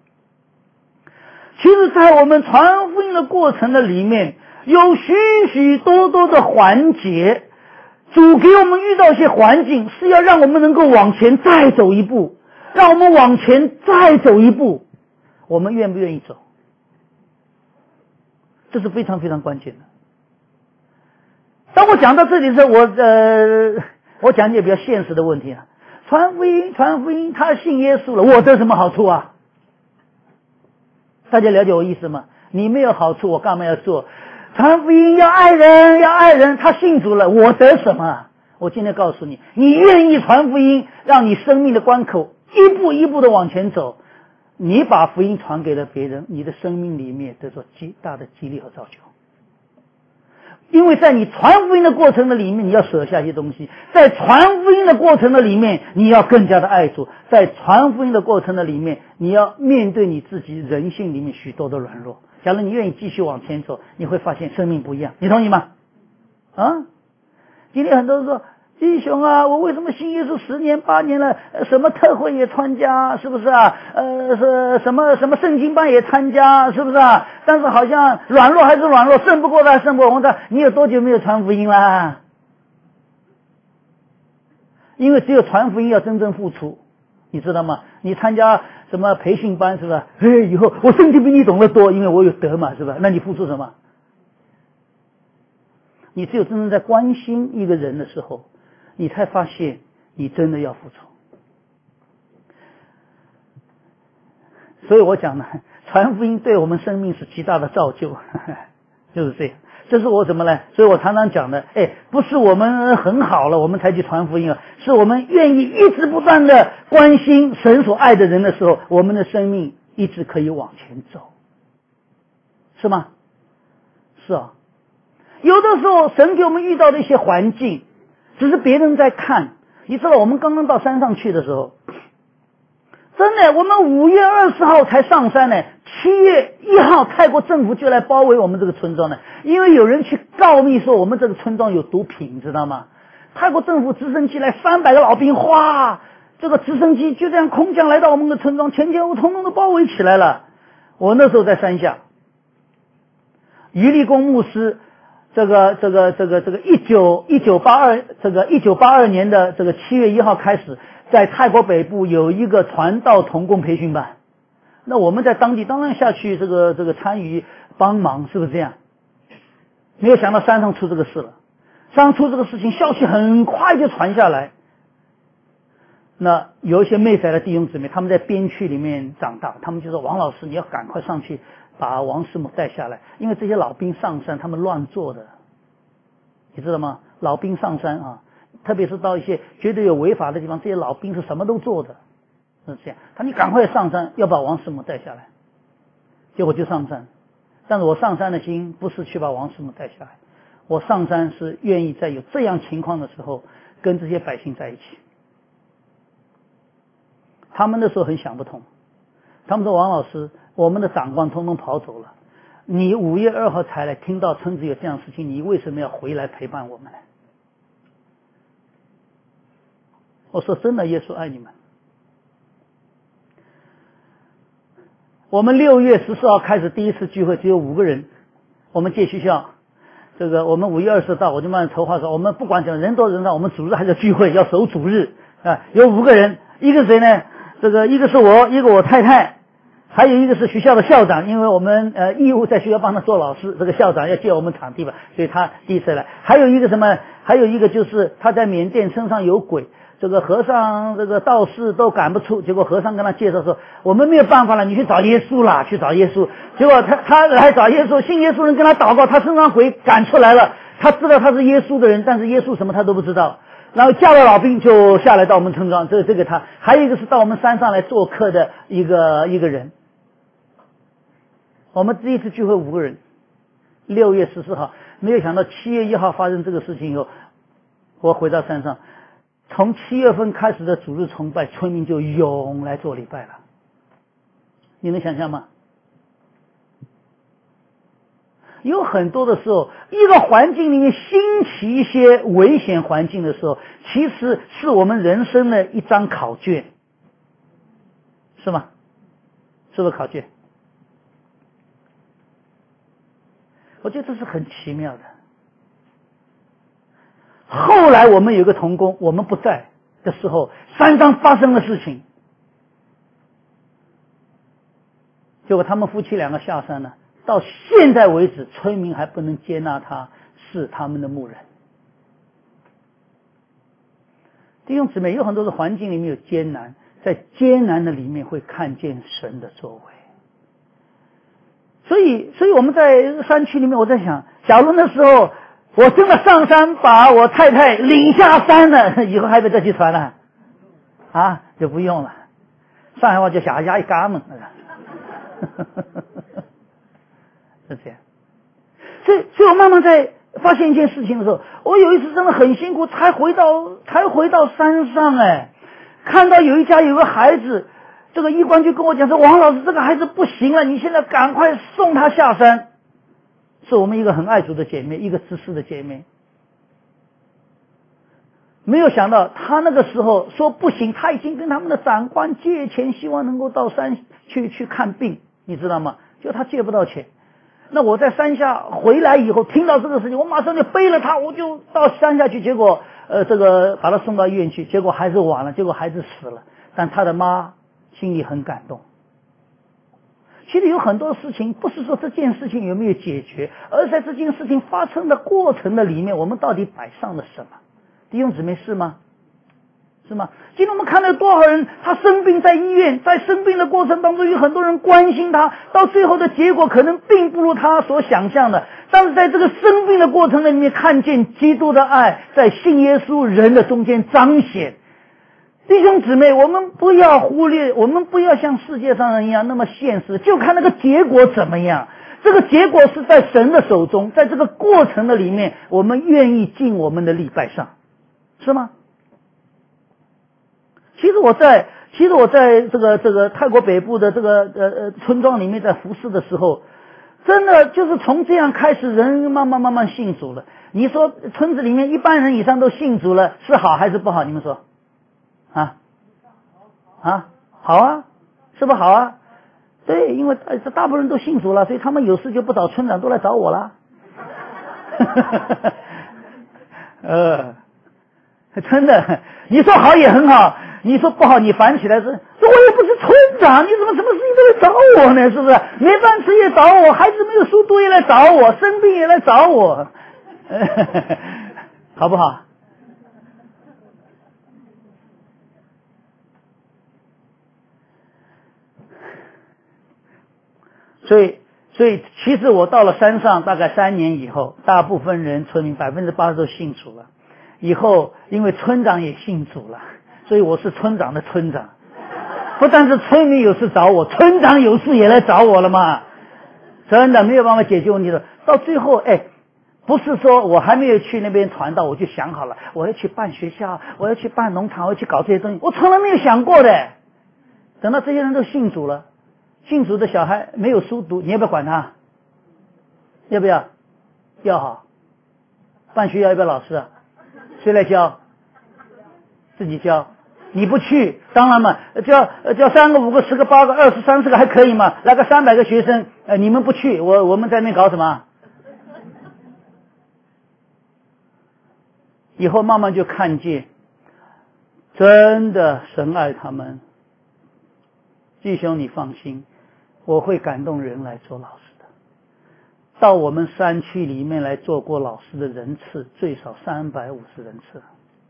其实在我们传福音的过程的里面，有许许多多的环节，主给我们遇到一些环境，是要让我们能够往前再走一步，让我们往前再走一步，我们愿不愿意走？这是非常非常关键的。当我讲到这里的时候，我讲一些比较现实的问题啊。传福音，他信耶稣了，我得什么好处啊？大家了解我意思吗？你没有好处，我干嘛要做？传福音要爱人，他信主了，我得什么？我今天告诉你，你愿意传福音，让你生命的关口一步一步的往前走，你把福音传给了别人，你的生命里面得到极大的激励和造就。因为在你传福音的过程的里面，你要舍下一些东西，在传福音的过程的里面，你要更加的爱主，在传福音的过程的里面，你要面对你自己人性里面许多的软弱。假如你愿意继续往前走，你会发现生命不一样，你同意吗？啊，今天很多人说，弟兄啊，我为什么信耶稣10年8年了，什么特会也参加，是不是啊？什么圣经班也参加，是不是啊？但是好像软弱还是软弱，胜不过他，胜不过他。你有多久没有传福音啦？因为只有传福音要真正付出，你知道吗？你参加什么培训班是吧？以后我圣经比你懂得多，因为我有德嘛，是吧？那你付出什么？你只有真正在关心一个人的时候，你才发现你真的要付出。所以我讲呢，传福音对我们生命是极大的造就，就是这样。这是我怎么呢？所以我常常讲的，不是我们很好了我们才去传福音啊，是我们愿意一直不断的关心神所爱的人的时候，我们的生命一直可以往前走，是吗？是啊。有的时候神给我们遇到的一些环境，只是别人在看。你知道我们刚刚到山上去的时候，真的我们5月20号才上山呢，7月1号泰国政府就来包围我们这个村庄呢，因为有人去告密说我们这个村庄有毒品，知道吗？泰国政府直升机来300个老兵，哗，这个直升机就这样空降来到我们的村庄，前后统统都包围起来了。我那时候在山下，余立功牧师1982年的这个7月1号开始，在泰国北部有一个传道同工培训班。那我们在当地当然下去这个参与帮忙，是不是这样？没有想到山上出这个事了，山上出这个事情，消息很快就传下来。那有一些妹仔的弟兄姊妹，他们在边区里面长大，他们就说王老师你要赶快上去把王师母带下来，因为这些老兵上山他们乱做的，你知道吗？老兵上山啊，特别是到一些绝对有违法的地方，这些老兵是什么都做的，是这样。他你赶快上山，要把王师母带下来。结果就上山，但是我上山的心不是去把王师母带下来，我上山是愿意在有这样情况的时候跟这些百姓在一起。他们那时候很想不通，他们说王老师，我们的长官通通跑走了，你5月2号才来，听到村子有这样的事情，你为什么要回来陪伴我们呢？我说真的，耶稣爱你们。我们6月14号开始第一次聚会，只有5个人，我们借学校，我们5月20到，我就慢慢筹划说，我们不管讲人多人少，我们主日还是聚会，要守主日啊。有5个人，一个谁呢？一个是我，一个我太太， 还有一个是学校的校长，因为我们义务在学校帮他做老师，这个校长要借我们场地吧，所以他第一次来。还有一个什么？还有一个就是他在缅甸身上有鬼，这个和尚这个道士都赶不出，结果和尚跟他介绍说，我们没有办法了，你去找耶稣啦，去找耶稣。结果他来找耶稣，信耶稣人跟他祷告，他身上鬼赶出来了，他知道他是耶稣的人，但是耶稣什么他都不知道。然后叫了老兵就下来到我们村庄，这个他。还有一个是到我们山上来做客的一个人。我们第一次聚会5个人，6月14号，没有想到7月1号发生这个事情以后，我回到山上，从7月份开始的主日崇拜，村民就涌来做礼拜了。你能想象吗？有很多的时候，一个环境里面兴起一些危险环境的时候，其实是我们人生的一张考卷，是吗？是不是考卷？我觉得这是很奇妙的。后来我们有个同工，我们不在的时候，山上发生了事情，结果他们夫妻2个下山了，到现在为止，村民还不能接纳他是他们的牧人。弟兄姊妹，有很多的环境里面有艰难，在艰难的里面会看见神的作为。所以我们在山区里面，我在想，假如那时候我真的上山把我太太领下山了，以后还得再去传了啊，就不用了。上海话叫下家一嘎门，是这样。所以我慢慢在发现一件事情的时候，我有一次真的很辛苦，才回到山上，看到有一家有个孩子。这个医官就跟我讲说，王老师，这个孩子不行了，你现在赶快送他下山。是我们一个很爱主的姐妹，一个知识的姐妹。没有想到他那个时候说不行，他已经跟他们的长官借钱，希望能够到山去看病，你知道吗？就他借不到钱。那我在山下回来以后，听到这个事情，我马上就背了他，我就到山下去，结果这个把他送到医院去，结果还是晚了，结果孩子死了，但他的妈心里很感动。其实有很多事情不是说这件事情有没有解决，而在这件事情发生的过程的里面，我们到底摆上了什么？弟兄姊妹，是吗？是吗？今天我们看到多少人他生病在医院，在生病的过程当中有很多人关心他，到最后的结果可能并不如他所想象的，但是在这个生病的过程里面看见基督的爱在信耶稣人的中间彰显。弟兄姊妹，我们不要忽略，我们不要像世界上人一样那么现实，就看那个结果怎么样。这个结果是在神的手中，在这个过程的里面，我们愿意尽我们的力摆上，是吗？其实我在这个泰国北部的这个村庄里面在服侍的时候，真的就是从这样开始，人慢慢信主了。你说村子里面1半人以上都信主了，是好还是不好？你们说？好啊，是不是好啊？对，因为大部分人都信主了，所以他们有事就不找村长，都来找我了。真的，你说好也很好，你说不好你烦起来是，这我也不是村长，你怎么什么事情都来找我呢？是不是？没饭吃也找我，孩子没有书读也来找我，生病也来找我，好不好？所以其实我到了山上大概3年以后，大部分人村民80%都信主了。以后因为村长也信主了，所以我是村长的村长。不但是村民有事找我，村长有事也来找我了嘛。真的没有办法解决问题的。到最后不是说我还没有去那边传道，我就想好了我要去办学校，我要去办农场，我要去搞这些东西，我从来没有想过的。等到这些人都信主了，信主的小孩没有书读，你要不要管他？要不要？要好。办学校要不要老师啊？谁来教？自己教。你不去，当然嘛，教3个、5个、10个、8个、20、30个还可以嘛，来个300个学生，你们不去，我们在那边搞什么？以后慢慢就看见，真的神爱他们。弟兄你放心， 我会感动人来做老师的。到我们山区里面来做过老师的人次最少350人次，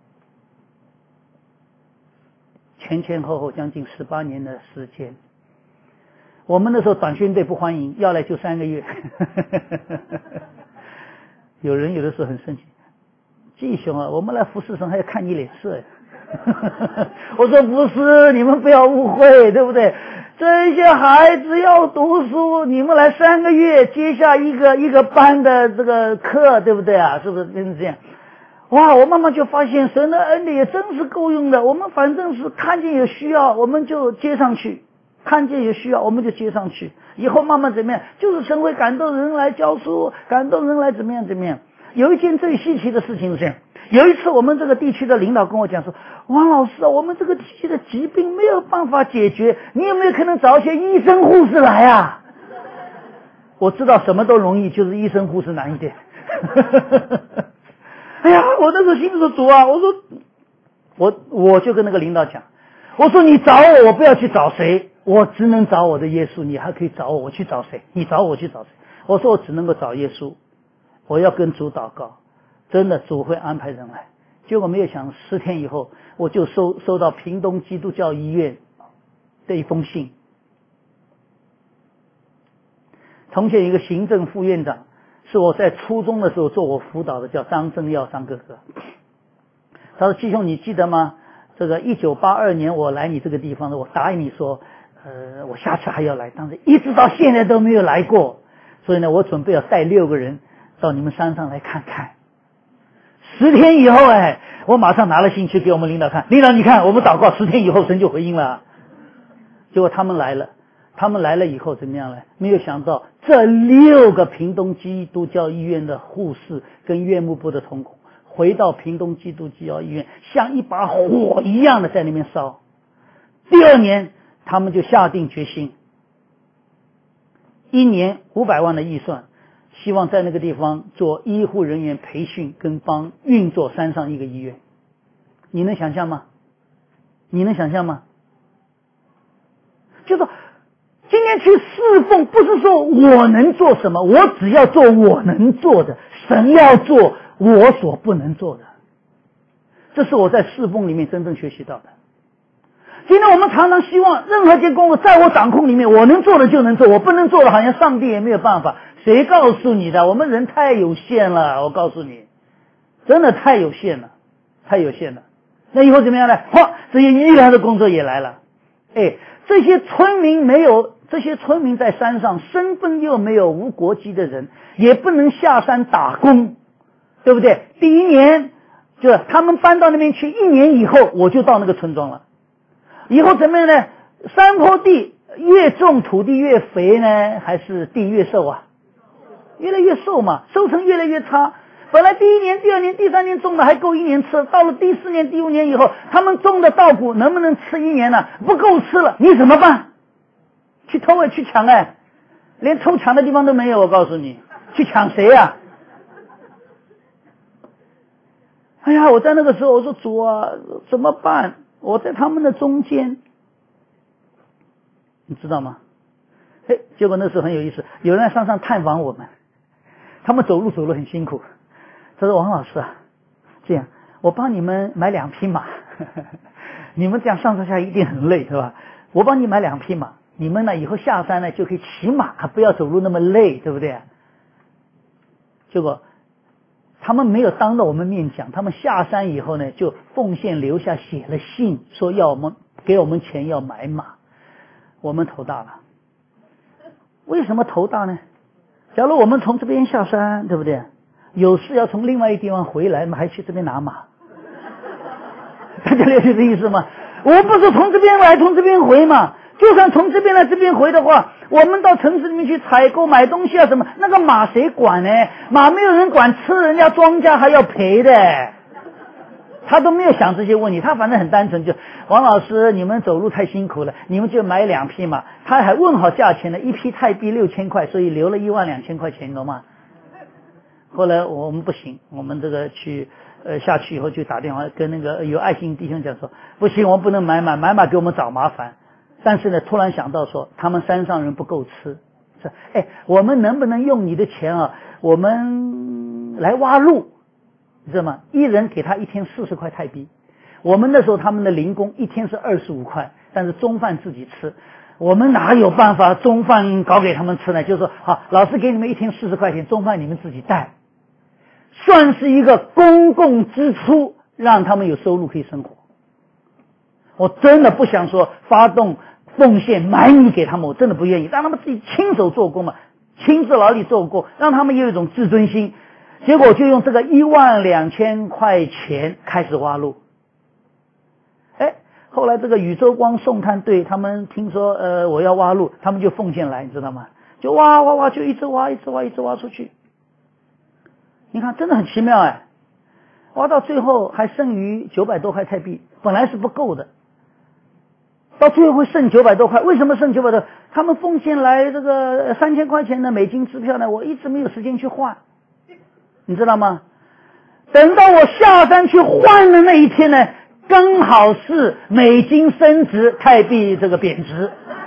前后将近18年的时间。我们那时候短宣队不欢迎，要来就3个月。有人有的时候很生气，季兄啊，我们来服侍神还要看你脸色。我说不是，你们不要误会，对不对？这些孩子要读书，你们来3个月接下一个班的这个课，对不对啊？是不是真是这样？哇，我慢慢就发现神的恩典也真是够用的。我们反正是看见有需要，我们就接上去。看见有需要我们就接上去，以后慢慢怎么样，就是神会感动人来教书，感动人来怎么样。有一件最稀奇的事情是这样，有一次我们这个地区的领导跟我讲说，王老师啊，我们这个地区的疾病没有办法解决，你有没有可能找一些医生护士来啊？我知道什么都容易，就是医生护士难一点。哎呀，我那时候心里说主啊，我说我就跟那个领导讲，我说你找我，我不要去找谁，我只能找我的耶稣，你还可以找我，我去找谁？你找我去找谁？我说我只能够找耶稣，我要跟主祷告，真的主会安排人来。结果没有想10天以后，我就收到屏东基督教医院的一封信，从前一个行政副院长是我在初中的时候做我辅导的，叫张正耀张哥哥。他说：“季兄，你记得吗？这个1982年我来你这个地方的，我答应你说，我下次还要来，但是一直到现在都没有来过。所以呢，我准备要带6个人到你们山上来看看。10天以后，我马上拿了信去给我们领导看，领导你看，我们祷告10天以后神就回应了。结果他们来了以后怎么样呢？没有想到这6个屏东基督教医院的护士跟院牧部的同工回到屏东基督教医院，像一把火一样的在那边烧。第2年他们就下定决心，1年500万的预算，希望在那个地方做医护人员培训跟帮运作山上一个医院。你能想象吗？就说今天去侍奉，不是说我能做什么，我只要做我能做的，神要做我所不能做的。这是我在侍奉里面真正学习到的。今天我们常常希望任何一件工作在我掌控里面，我能做的就能做，我不能做的好像上帝也没有办法。谁告诉你的？我们人太有限了，我告诉你，真的太有限了。那以后怎么样呢？这些医疗的工作也来了。这些村民在山上，身份又没有，无国籍的人也不能下山打工，对不对？第1年就他们搬到那边去，1年以后我就到那个村庄了。以后怎么样呢？山坡地越种土地越肥呢，还是地越瘦啊？越来越瘦嘛，收成越来越差。本来第1年、第2年、第3年种的还够1年吃，到了第4年、第5年以后，他们种的稻谷能不能吃1年呢？不够吃了，你怎么办？去偷去抢连偷抢的地方都没有，我告诉你，去抢谁啊？哎呀，我在那个时候我说主啊，怎么办？我在他们的中间，你知道吗？结果那时候很有意思，有人来山上探访我们，他们走路很辛苦。他说：“王老师啊，这样我帮你们买2匹马，你们这样上下一定很累，是吧？我帮你买2匹马，你们呢以后下山呢就可以骑马，不要走路那么累，对不对？”结果他们没有当着我们面讲，他们下山以后呢，就奉献留下写了信，说要给我们钱要买马。我们头大了。为什么头大呢？假如我们从这边下山，对不对？有事要从另外一个地方回来，还去这边拿马，大家了解这意思吗？我不是从这边来，从这边回嘛。就算从这边来这边回的话，我们到城市里面去采购买东西啊什么，那个马谁管呢？马没有人管，吃人家庄稼还要赔的。他都没有想这些问题，他反正很单纯，就王老师你们走路太辛苦了，你们就买2匹马。他还问好价钱呢，1匹泰币6000块，所以留了12000块钱，懂吗？后来我们不行，我们这个下去以后就打电话跟那个有爱心弟兄讲说，不行，我们不能买马给我们找麻烦。 但是呢，突然想到说，他们山上人不够吃，我们能不能用你的钱啊，我们来挖路，你知道吗？一人给他一天40块泰币。我们那时候他们的零工一天是25块，但是中饭自己吃。我们哪有办法中饭搞给他们吃呢？就是说，好，老师给你们一天40块钱，中饭你们自己带，算是一个公共支出，让他们有收入可以生活。我真的不想说发动奉献买米给他们，我真的不愿意，让他们自己亲手做工嘛，亲自劳力做工，让他们有一种自尊心。结果就用这个12000块钱开始挖路。后来这个宇宙光送炭队他们听说我要挖路，他们就奉献来，你知道吗？就挖就一直挖出去。你看真的很奇妙挖到最后还剩余900多块泰币，本来是不够的，到最后会剩900多块。为什么剩900多？他们奉献来这个3000块钱的美金支票呢，我一直没有时间去换，你知道吗？等到我下山去换的那一天呢，刚好是美金升值，泰币这个贬值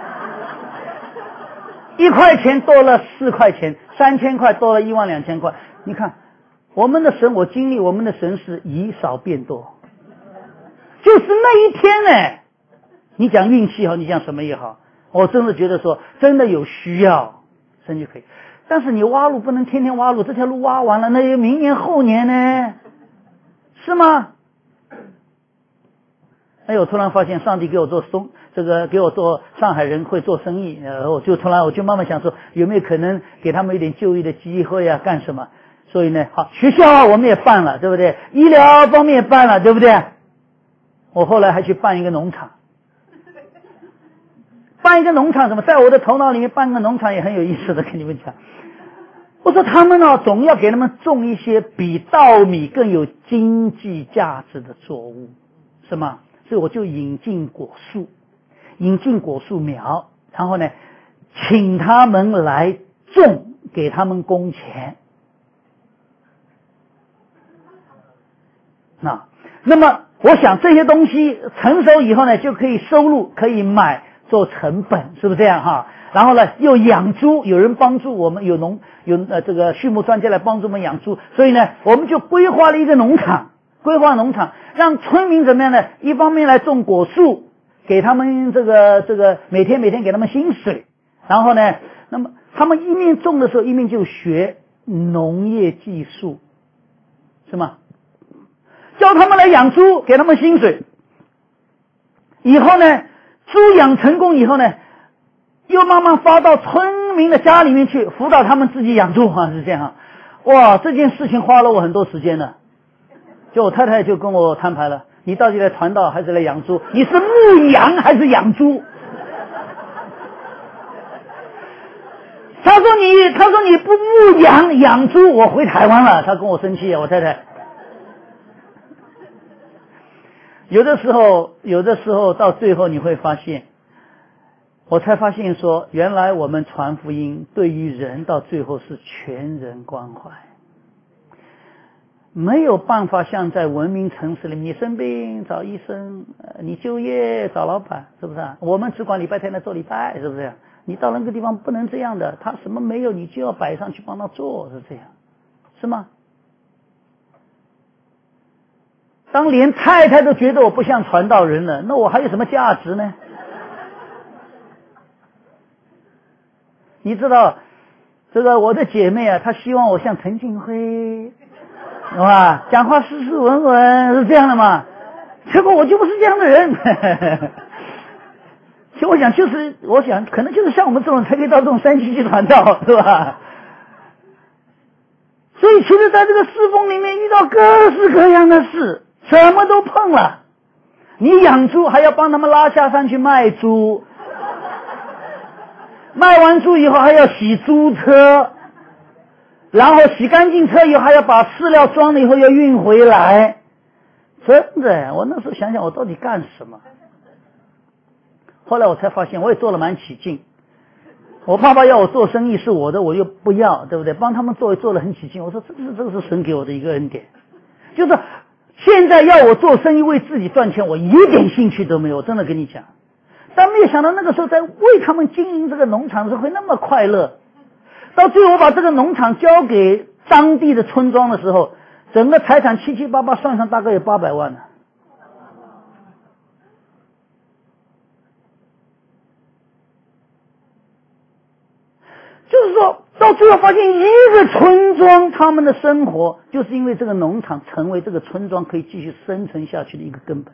，1块钱多了4块钱，3000块多了12000块。你看我们的神，我经历我们的神是以少变多，就是那一天呢。你讲运气好，你讲什么也好，我真的觉得说真的有需要，神就可以。但是你挖路不能天天挖路，这条路挖完了，那有明年后年呢，是吗？我突然发现上帝给我做给我做上海人会做生意，我就慢慢想说，有没有可能给他们一点就业的机会啊，干什么？所以呢，好，学校我们也办了，对不对？医疗方面也办了，对不对？我后来还去办一个农场。办一个农场什么？在我的头脑里面办个农场也很有意思的，跟你们讲。我说他们总要给他们种一些比稻米更有经济价值的作物，是吗？所以我就引进果树苗，然后呢，请他们来种，给他们工钱。那么我想这些东西成熟以后呢，就可以收入，可以买做成本，是不是这样哈？然后呢，又养猪，有人帮助我们，有这个畜牧专家来帮助我们养猪，所以呢，我们就规划了一个农场，让村民怎么样呢？一方面来种果树，给他们这个每天给他们薪水，然后呢，那么他们一面种的时候，一面就学农业技术，是吗？教他们来养猪，给他们薪水，以后呢，猪养成功以后呢，又慢慢发到村民的家里面去，辅导他们自己养猪是这样。哇，这件事情花了我很多时间呢。就我太太就跟我摊牌了，你到底来传道还是来养猪？你是牧羊还是养猪？他说你不牧羊养猪，我回台湾了。他跟我生气我太太。有的时候到最后你会发现，我才发现说，原来我们传福音对于人到最后是全人关怀，没有办法像在文明城市里面，你生病找医生，你就业找老板，是不是啊？我们只管礼拜天来做礼拜，是不是？你到那个地方不能这样的，他什么没有你就要摆上去帮他做，是这样，是吗？当连太太都觉得我不像传道人了，那我还有什么价值呢？你知道这个我的姐妹她希望我像陈庆辉，是吧？讲话斯斯文文，是这样的嘛？结果我就不是这样的人。其实我想可能就是像我们这种才可以到这种山区去传道，是吧？所以其实在这个侍奉里面遇到各式各样的事，什么都碰了。你养猪还要帮他们拉下山去卖猪，卖完猪以后还要洗猪车，然后洗干净车以后还要把饲料装了以后要运回来。真的，我那时候想想我到底干什么。后来我才发现我也做了蛮起劲，我爸爸要我做生意是我的，我又不要，对不对？帮他们做了很起劲。我说这个是神给我的一个恩典，就是现在要我做生意为自己赚钱，我一点兴趣都没有。我真的跟你讲， 但没有想到那个时候在为他们经营这个农场的时候会那么快乐。到最后我把这个农场交给当地的村庄的时候，整个财产七七八八算上大概有800万了。就是说到最后发现一个村庄他们的生活就是因为这个农场成为这个村庄可以继续生存下去的一个根本。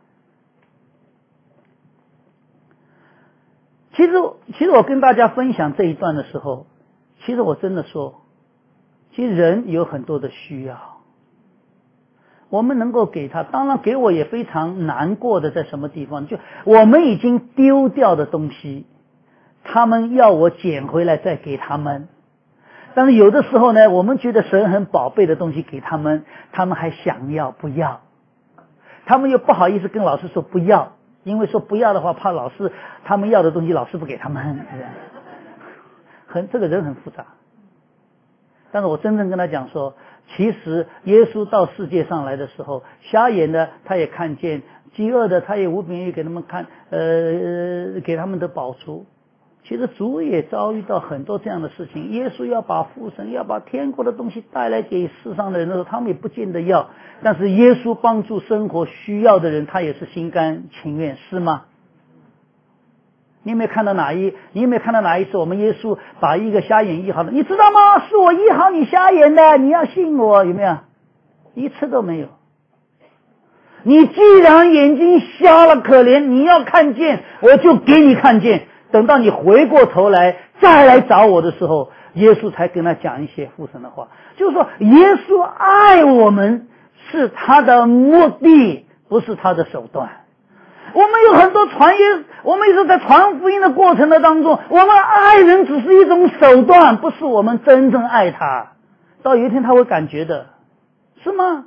其实我跟大家分享这一段的时候，其实我真的说，其实人有很多的需要，我们能够给他，当然给我也非常难过的在什么地方，就我们已经丢掉的东西，他们要我捡回来再给他们。但是有的时候呢，我们觉得神很宝贝的东西给他们，他们还想要不要，他们又不好意思跟老师说不要，因为说不要的话怕老师他们要的东西老师不给他们，这个人很复杂。但是我真正跟他讲说，其实耶稣到世界上来的时候，瞎眼的他也看见，饥饿的他也无饼给他们看，给他们的饱足。其实主也遭遇到很多这样的事情，耶稣要把父神要把天国的东西带来给世上的人的时候，他们也不见得要，但是耶稣帮助生活需要的人，他也是心甘情愿，是吗？你有没有看到哪一次我们耶稣把一个瞎眼医好的？你知道吗？是我医好你瞎眼的，你要信我，有没有？一次都没有。你既然眼睛瞎了可怜，你要看见，我就给你看见。等到你回过头来再来找我的时候，耶稣才跟他讲一些父神的话，就是说耶稣爱我们是他的目的，不是他的手段。我们有很多我们一直在传福音的过程的当中，我们爱人只是一种手段，不是我们真正爱他。到有一天他会感觉的，是吗？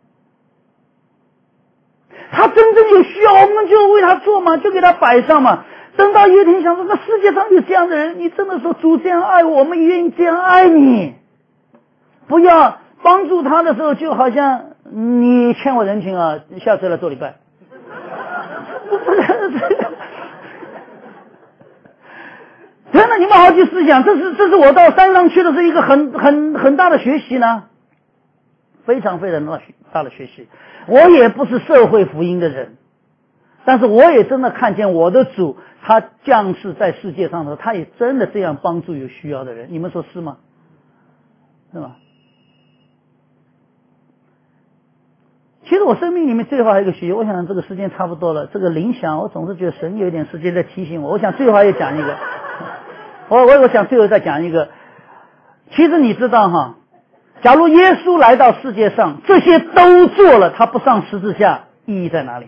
他真正有需要，我们就为他做嘛，就给他摆上嘛。等到有一天想说，那世界上有这样的人，你真的说主这样爱我们，也愿意这样爱你。不要帮助他的时候，就好像你欠我人情啊，下次来做礼拜。真的，你们好好去思想，这是我到山上去的是一个很大的学习呢，非常非常大的学习。我也不是社会福音的人，但是我也真的看见我的主，他降世在世界上的时候，他也真的这样帮助有需要的人。你们说是吗？是吗？其实我生命里面最后还有一个学习，我想这个时间差不多了，这个铃响我总是觉得神有一点时间在提醒我，我想最后也讲一个，我想最后再讲一个。其实你知道哈，假如耶稣来到世界上，这些都做了，他不上十字架，意义在哪里？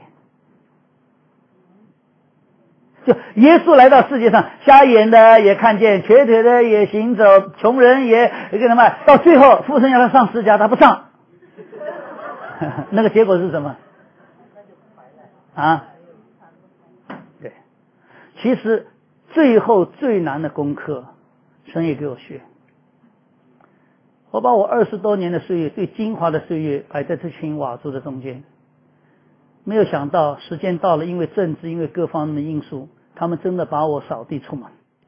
就耶稣来到世界上，瞎眼的也看见，瘸腿的也行走，穷人也给他们，到最后父神要他上十字架，他不上。那个结果是什么？啊？对，其实最后最难的功课，神也给我学。我把我20多年的岁月，最精华的岁月摆在这群瓦族的中间，没有想到时间到了，因为政治，因为各方面的因素，他们真的把我扫地出门。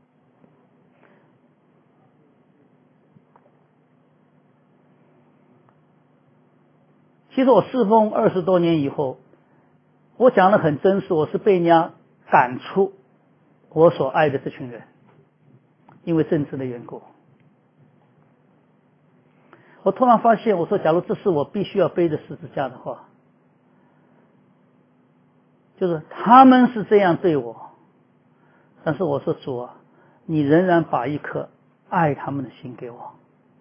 其实我侍奉20多年以后，我讲得很真实，我是被人家赶出我所爱的这群人，因为政治的缘故。我突然发现，我说假如这是我必须要背的十字架的话，就是他们是这样对我，但是我说主啊，你仍然把一颗爱他们的心给我。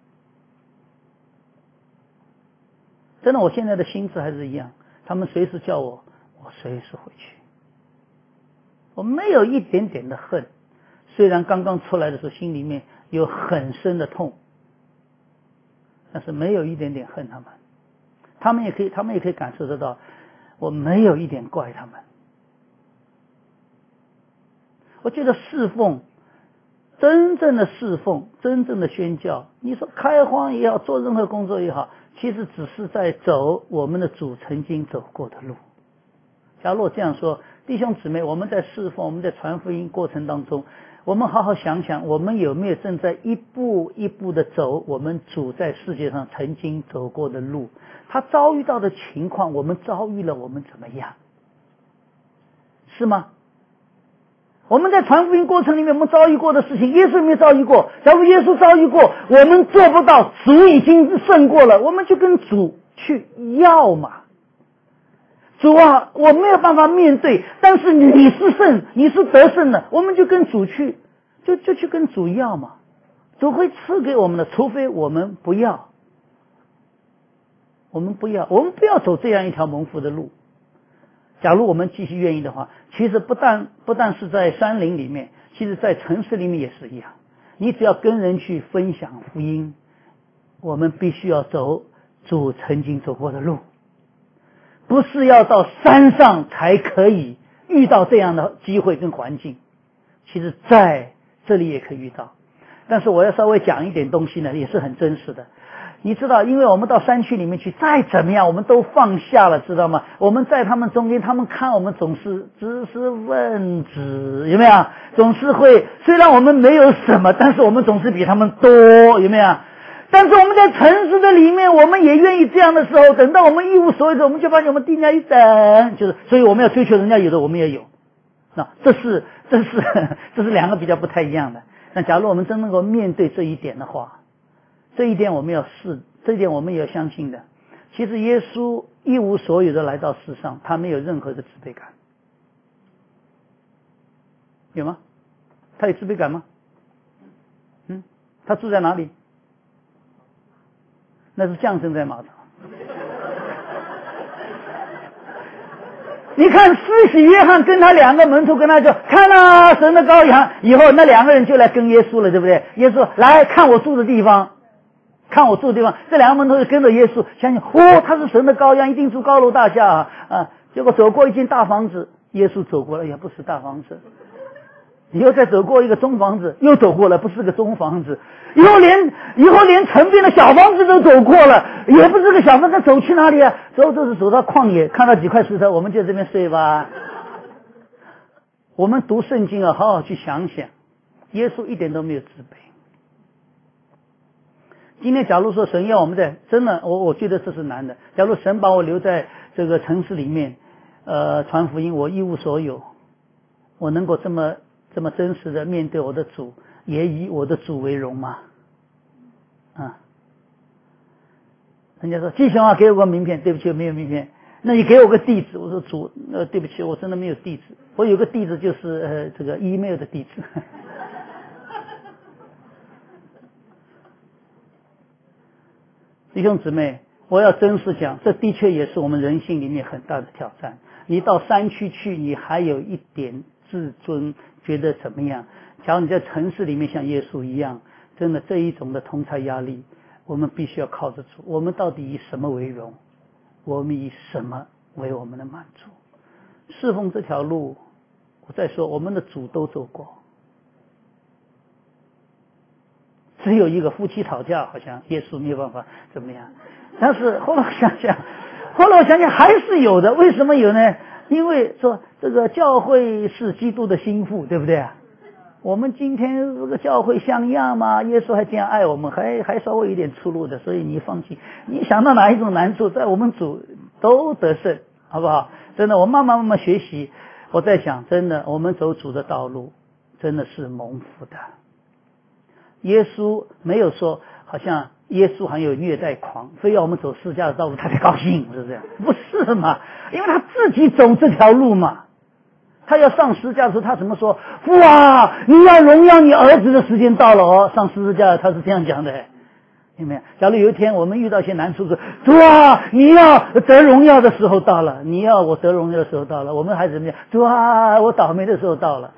真的，我现在的心智还是一样，他们随时叫我，我随时回去。我没有一点点的恨，虽然刚刚出来的时候心里面有很深的痛，但是没有一点点恨他们。他们也可以感受得到，我没有一点怪他们。我觉得侍奉，真正的侍奉，真正的宣教，你说开荒也好，做任何工作也好，其实只是在走我们的主曾经走过的路。假如我这样说， 弟兄姊妹，我们在侍奉，我们在传福音过程当中，我们好好想想，我们有没有正在一步一步的走我们主在世界上曾经走过的路，他遭遇到的情况，我们遭遇了，我们怎么样？是吗？我们在传福音过程里面，我们遭遇过的事情，耶稣没有遭遇过。假如耶稣遭遇过，我们做不到，主已经胜过了，我们就跟主去要嘛。主啊，我没有办法面对，但是你是胜，你是得胜的，我们就跟主去，就去跟主要嘛。主会赐给我们的，除非我们不要。我们不要走这样一条蒙福的路。假如我们继续愿意的话，其实不但是在山林里面，其实在城市里面也是一样。你只要跟人去分享福音，我们必须要走主曾经走过的路，不是要到山上才可以遇到这样的机会跟环境，其实在这里也可以遇到。但是我要稍微讲一点东西呢，也是很真实的。你知道，因为我们到山区里面去，再怎么样我们都放下了，知道吗？我们在他们中间，他们看我们总是知识分子，有没有？总是会，虽然我们没有什么，但是我们总是比他们多，有没有？但是我们在城市的里面，我们也愿意这样的时候，等到我们一无所有的，我们就把我们定下一等，就是，所以我们要追求人家有的，我们也有。那这是两个比较不太一样的。那假如我们真能够面对这一点的话，这一点我们要这一点我们也要相信的。其实耶稣一无所有的来到世上，他没有任何的自卑感，有吗？他有自卑感吗？他住在哪里？那是降生在马槽。你看施洗约翰跟他两个门徒跟他说，看啊，神的羔羊，以后那两个人就来跟耶稣了，对不对？耶稣来看我住的地方，看我住的地方，这两个门徒就跟着耶稣，相信他是神的羔羊，一定住高楼大厦啊！结果走过一间大房子，耶稣走过了，也不是大房子。以后再走过一个中房子，又走过了，不是个中房子。以后连城边的小房子都走过了，也不是个小房子，走去哪里啊？就是走到旷野，看到几块石头，我们就这边睡吧。我们读圣经啊，好好去想想，耶稣一点都没有自卑。今天假如说神要我们在真的，我觉得这是难的。假如神把我留在这个城市里面，传福音，我一无所有，我能够这么真实的面对我的主，也以我的主为荣吗？人家说季雄啊，给我个名片，对不起，我没有名片。那你给我个地址，我说主，对不起，我真的没有地址，我有个地址就是这个 email 的地址。弟兄姊妹，我要真实讲，这的确也是我们人性里面很大的挑战。你到山区去，你还有一点自尊，觉得怎么样？假如你在城市里面像耶稣一样，真的这一种的同侪压力，我们必须要靠得住。我们到底以什么为荣？我们以什么为我们的满足？侍奉这条路，我再说，我们的主都走过。只有一个夫妻吵架，好像耶稣没有办法怎么样。但是后来我想想还是有的。为什么有呢？因为说这个教会是基督的心腹，对不对啊？我们今天这个教会像样嘛，耶稣还这样爱我们，还稍微有点出路的，所以你放弃，你想到哪一种难处，在我们主都得胜，好不好？真的，我慢慢学习，我在想，真的，我们走主的道路真的是蒙福的。耶稣没有说，好像耶稣还有虐待狂，非要我们走十字架的道路他才高兴，是不是？不是嘛？因为他自己走这条路嘛。他要上十字架的时候，他怎么说？父啊，你要荣耀你儿子的时间到了哦。上十字架他是这样讲的，有没有？假如有一天我们遇到一些难处，说主啊，你要得荣耀的时候到了，你要我得荣耀的时候到了，我们还怎么样？主啊，我倒霉的时候到了。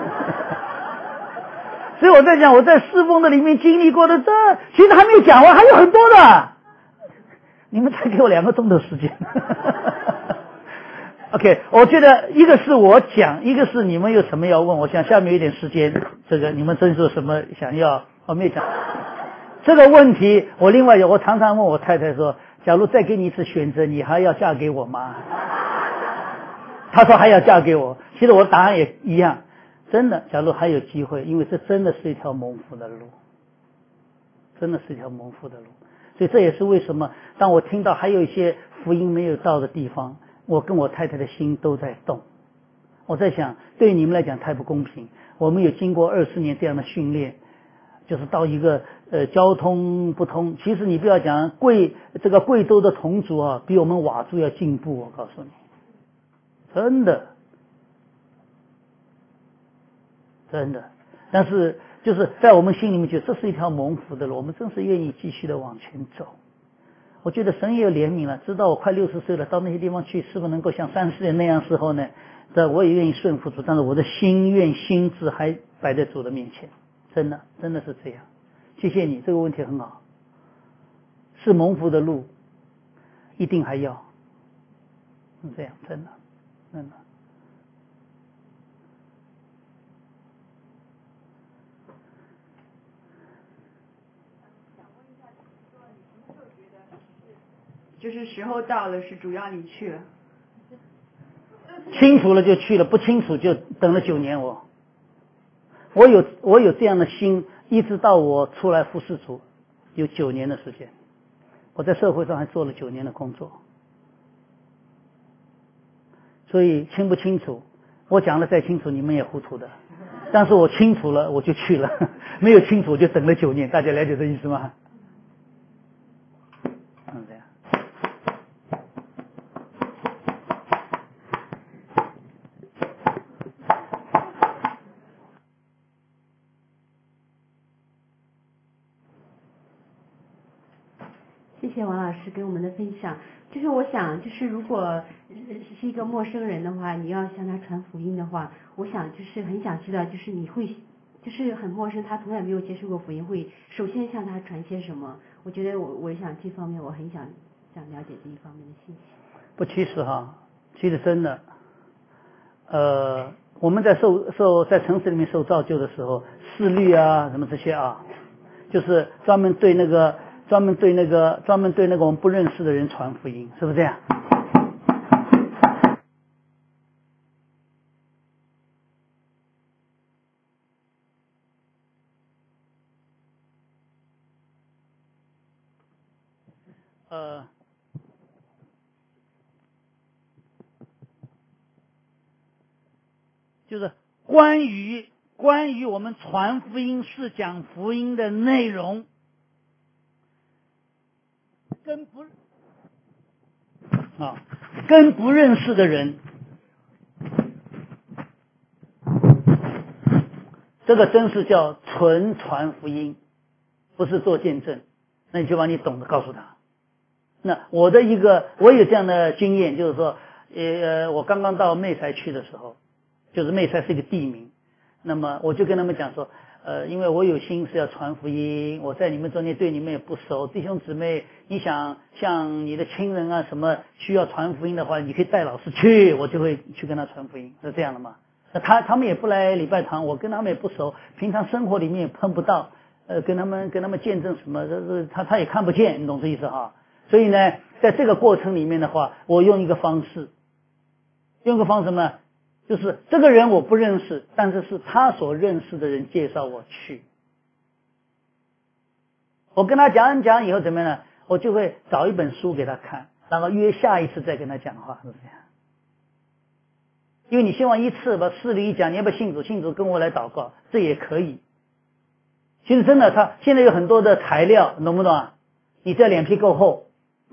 所以我在讲，我在侍奉的里面经历过的，这其实还没有讲完，还有很多的。你们再给我2个钟头时间。OK， 我觉得一个是我讲，一个是你们有什么要问。我想下面有一点时间，这个你们真是有什么想要，我没有讲这个问题。我另外我常常问我太太说，假如再给你一次选择，你还要嫁给我吗？ 他说还要嫁给我，其实我的答案也一样。真的，假如还有机会，因为这真的是一条蒙福的路，真的是一条蒙福的路。所以这也是为什么当我听到还有一些福音没有到的地方，我跟我太太的心都在动。我在想，对于你们来讲太不公平，我们有经过20年这样的训练，就是到一个交通不通。其实你不要讲贵州的侗族啊，比我们佤族要进步，我告诉你，真的。但是就是在我们心里面觉得这是一条蒙福的路，我们真是愿意继续的往前走。我觉得神也有怜悯了，知道我快60岁了，到那些地方去是不是能够像30年那样时候呢？我也愿意顺服主，但是我的心智还摆在主的面前，真的是这样。谢谢你，这个问题很好，是蒙福的路，一定还要是这样，真的。 就是时候到了，是主要你去了， 清楚了就去了，不清楚就等了9年。我有这样的心，一直到我出来服侍主，有9年的时间。我在社会上还做了9年的工作，所以清不清楚，我讲的再清楚，你们也糊涂的。但是我清楚了，我就去了；没有清楚，就等了9年。大家了解这意思吗？这样。 谢谢王老师给我们的分享。就是我想，就是如果是一个陌生人的话，你要向他传福音的话，我想就是很想知道，就是你会，就是很陌生，他从来没有接受过福音，会首先向他传些什么？我觉得我想这方面我很想了解这一方面的信息。 不，其实真的，我们在在城市里面受造就的时候，视律啊什么这些啊，就是专门对那个我们不认识的人传福音，是不是这样？就是关于我们传福音是讲福音的内容，跟不认识的人，这个真是叫纯传福音，不是做见证。那你就把你懂的告诉他。那我有这样的经验，就是说，我刚刚到妹才去的时候，就是妹才是一个地名，那么我就跟他们讲说，因为我有心是要传福音，我在你们中间对你们也不熟，弟兄姊妹，你想像你的亲人啊什么需要传福音的话，你可以带老师去，我就会去跟他传福音，是这样的嘛？那他们也不来礼拜堂，我跟他们也不熟，平常生活里面也碰不到，跟他们见证什么，他也看不见，你懂这意思哈？所以呢，在这个过程里面的话，我用一个方式什么？就是这个人我不认识，但是是他所认识的人介绍我去。我跟他讲以后怎么样呢？我就会找一本书给他看，然后约下一次再跟他讲话，是这样。因为你希望一次把事理一讲，你要不要信主跟我来祷告，这也可以。其实真的，他现在有很多的材料，懂不懂啊？你只要脸皮够厚，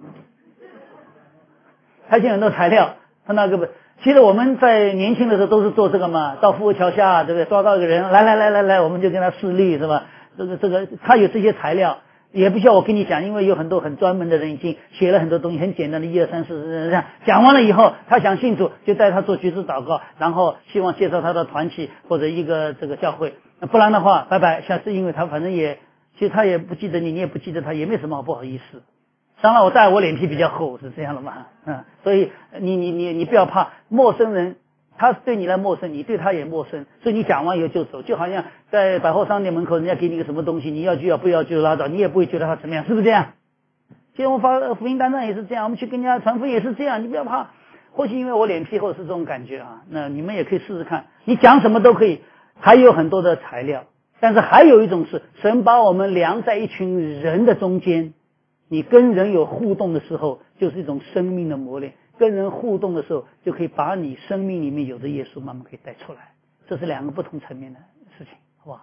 他现在有很多材料，他那个不。其实我们在年轻的时候都是做这个嘛，到富河桥下，对不对？抓到一个人，来，我们就跟他示例，是吧？这个，他有这些材料，也不需要我跟你讲，因为有很多很专门的人已经写了很多东西，很简单的1、2、3、4这样讲完了以后，他想信主，就带他做橘子祷告，然后希望介绍他的团体或者一个这个教会，不然的话，拜拜，下次因为他反正其实他也不记得你，你也不记得他，也没什么好不好意思。当然我脸皮比较厚，是这样的嘛，所以你不要怕陌生人，他对你来陌生，你对他也陌生，所以你讲完以后就走，就好像在百货商店门口，人家给你个什么东西，你要就要，不要就拉倒，你也不会觉得他怎么样，是不是这样？其实我们发福音单上也是这样，我们去跟人家传福音也是这样，你不要怕， 或许因为我脸皮厚是这种感觉啊，那你们也可以试试看，你讲什么都可以，还有很多的材料。但是还有一种是，神把我们量在一群人的中间，你跟人有互动的时候，就是一种生命的磨练。跟人互动的时候，就可以把你生命里面有的耶稣慢慢可以带出来。这是两个不同层面的事情，好不好？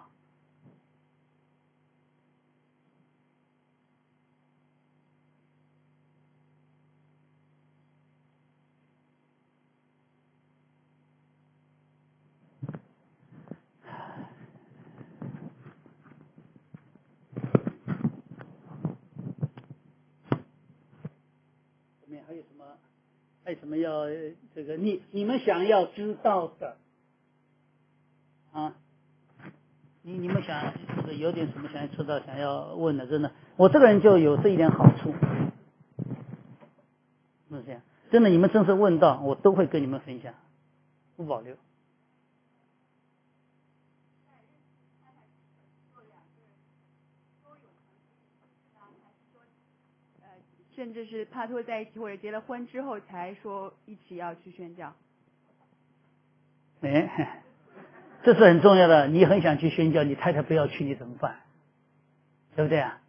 后面还有什么？还有什么要这个你们想要知道的啊？你们想这个有点什么想要知道、想要问的？真的，我这个人就有这一点好处，是这样。真的，你们真是问到，我都会跟你们分享，不保留。 甚至是帕托在一起或者结了婚之后才说一起要去宣教。 哎，这是很重要的。你很想去宣教，你太太不要去，你怎么办？对不对啊？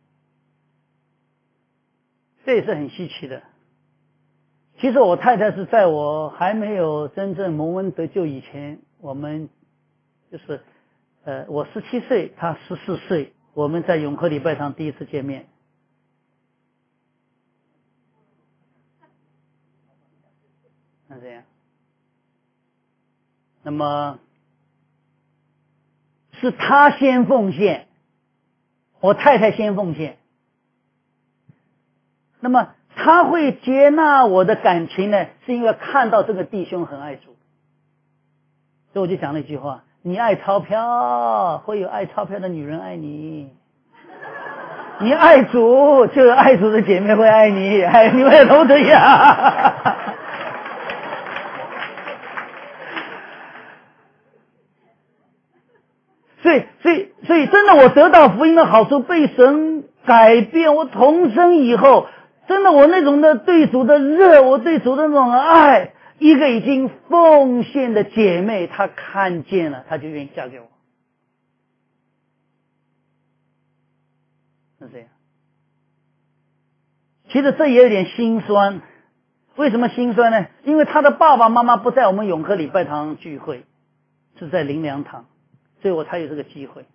这也是很稀奇的。其实我太太是在我还没有真正蒙恩得救以前，我们就是我17岁，她14岁，我们在永和礼拜堂第一次见面。是这样。那么是他先奉献，我太太先奉献。那么他会接纳我的感情呢，是因为看到这个弟兄很爱主。所以我就讲了一句话：你爱钞票，会有爱钞票的女人爱你；你爱主，就有爱主的姐妹会爱你。哎，你们也都这样。所以真的，我得到福音的好处，被神改变，我重生以后，真的我那种的对主的热，我对主的那种爱，一个已经奉献的姐妹，她看见了，她就愿意嫁给我，是这样。其实这也有点心酸，为什么心酸呢？因为她的爸爸妈妈不在我们永和礼拜堂聚会，是在灵粮堂。所以我才有这个机会。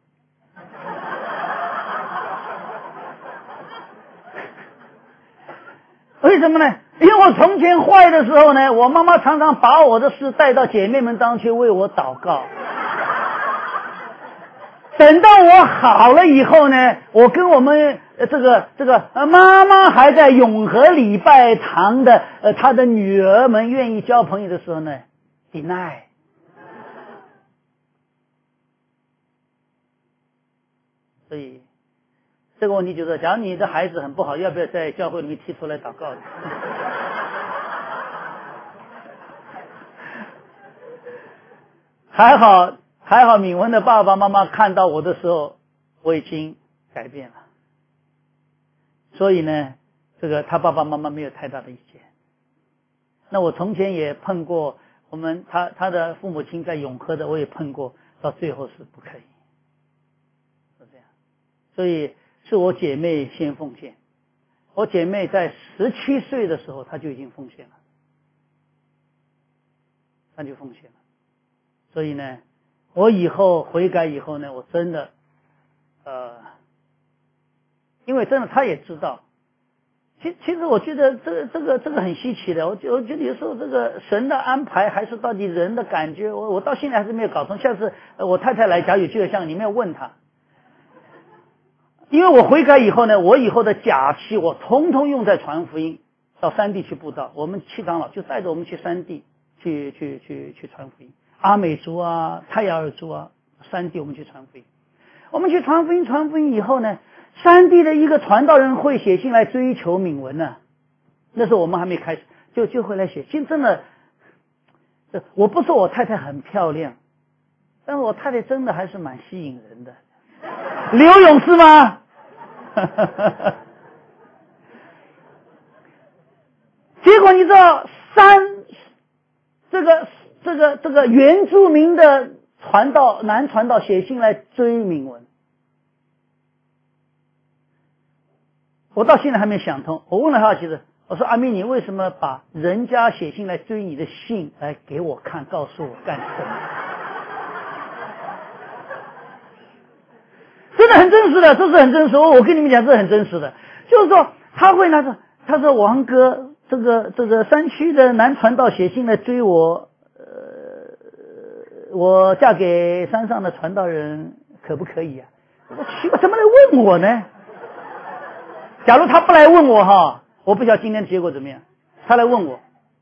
为什么呢？因为我从前坏的时候呢，我妈妈常常把我的事带到姐妹们当中去为我祷告。等到我好了以后呢，我跟我们这个妈妈还在永和礼拜堂的她的女儿们愿意交朋友的时候呢 ，deny。所以这个问题就是，假如你的孩子很不好，要不要在教会里面提出来祷告？还好，敏文的爸爸妈妈看到我的时候，我已经改变了。所以呢，这个他爸爸妈妈没有太大的意见。那我从前也碰过，他的父母亲在永和的，我也碰过，到最后是不可以。所以是我姐妹先奉献，我姐妹在17岁的时候，她就已经奉献了，她就奉献了。所以呢，我以后悔改以后呢，我真的，因为真的她也知道，其实我觉得这个很稀奇的，我觉得有时候这个神的安排还是到底人的感觉，我到现在还是没有搞通。下次我太太来，假如有机会像你们要问她。因为我悔改以后呢，我以后的假期我统统用在传福音，到山地去布道。我们7长老就带着我们去山地去传福音，阿美族啊、泰雅尔族啊，山地我们去传福音。我们去传福音以后呢，山地的一个传道人会写信来追求敏文呢。那时候我们还没开始，就会来写信。真的，我不说我太太很漂亮，但是我太太真的还是蛮吸引人的。刘勇是吗？结果你知道这个原住民的男传道写信来追敏文，我到现在还没想通。我问了他，其实我说阿密，你为什么把人家写信来追你的信来给我看，告诉我干什么？真的很真实的，这是很真实。我跟你们讲，这是很真实的。就是说，他会拿着，他说王哥，这个山区的男传道写信来追我，我嫁给山上的传道人可不可以啊？我说奇怪，怎么来问我呢？假如他不来问我哈，我不晓得今天的结果怎么样。他来问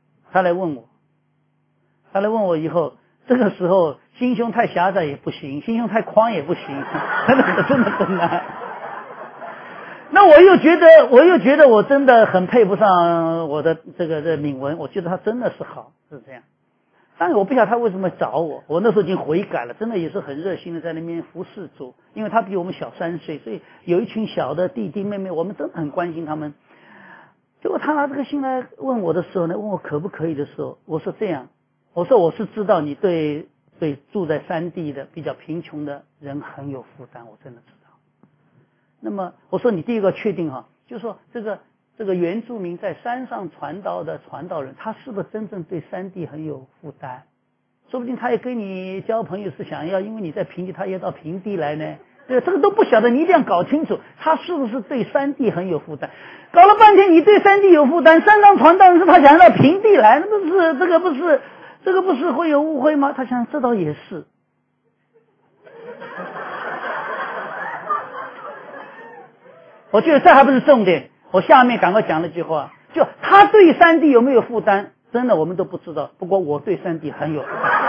我以后，这个时候心胸太狭窄也不行，心胸太宽也不行，真的不难。那我又觉得我真的很配不上我的这敏文，我觉得他真的是好，是这样。但是我不晓得他为什么找我，我那时候已经悔改了，真的也是很热心的在那边服侍主，因为他比我们小3岁，所以有一群小的弟弟妹妹，我们真的很关心他们。结果他拿这个信来问我的时候呢，问我可不可以的时候，我说这样，我说我是知道你对住在山地的比较贫穷的人很有负担，我真的知道。那么我说你第一个确定哈，就是说这个原住民在山上传道的传道人，他是不是真正对山地很有负担？说不定他也跟你交朋友是想要，因为你在平地，他也到平地来呢。对，这个都不晓得，你一定要搞清楚，他是不是对山地很有负担？搞了半天，你对山地有负担，山上传道人是他想要到平地来，那不是这个不是会有误会吗？他想这倒也是。我觉得这还不是重点，我下面赶快讲了一句话，就他对山地有没有负担，真的我们都不知道，不过我对山地很有负担。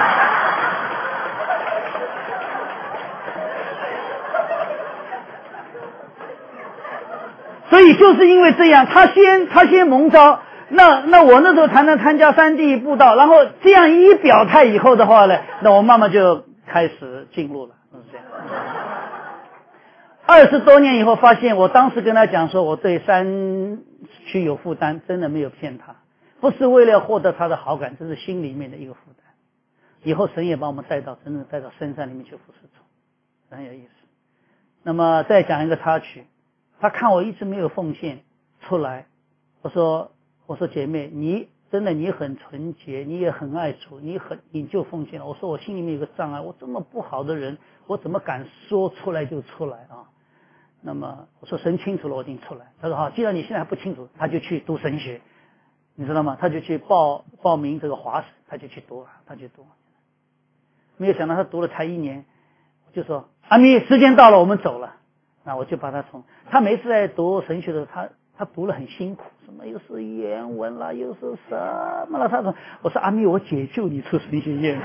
所以就是因为这样，他先蒙召，那我那时候才能参加山地布道，然后这样一表态以后的话呢，那我慢慢就开始进入了，是这样。20多年以后发现，我当时跟他讲说我对山区有负担，真的没有骗他，不是为了获得他的好感，这是心里面的一个负担。以后神也把我们真正带到深山里面去服侍主，很有意思。那么再讲一个插曲，他看我一直没有奉献出来，我说姐妹，你真的你很纯洁，你也很爱主，你就奉献了。我说我心里面有个障碍，我这么不好的人，我怎么敢说出来就出来啊？那么我说神清楚了，我一定出来。他说好，既然你现在还不清楚，他就去读神学，你知道吗？他就去报名这个华神，他就去读了，没有想到他读了才1年，我就说阿咪，时间到了，我们走了。那我就把他每次在读神学的时候，他读了很辛苦，什么又是原文啦，又是什么啦，我说阿咪，我解救你出神学院。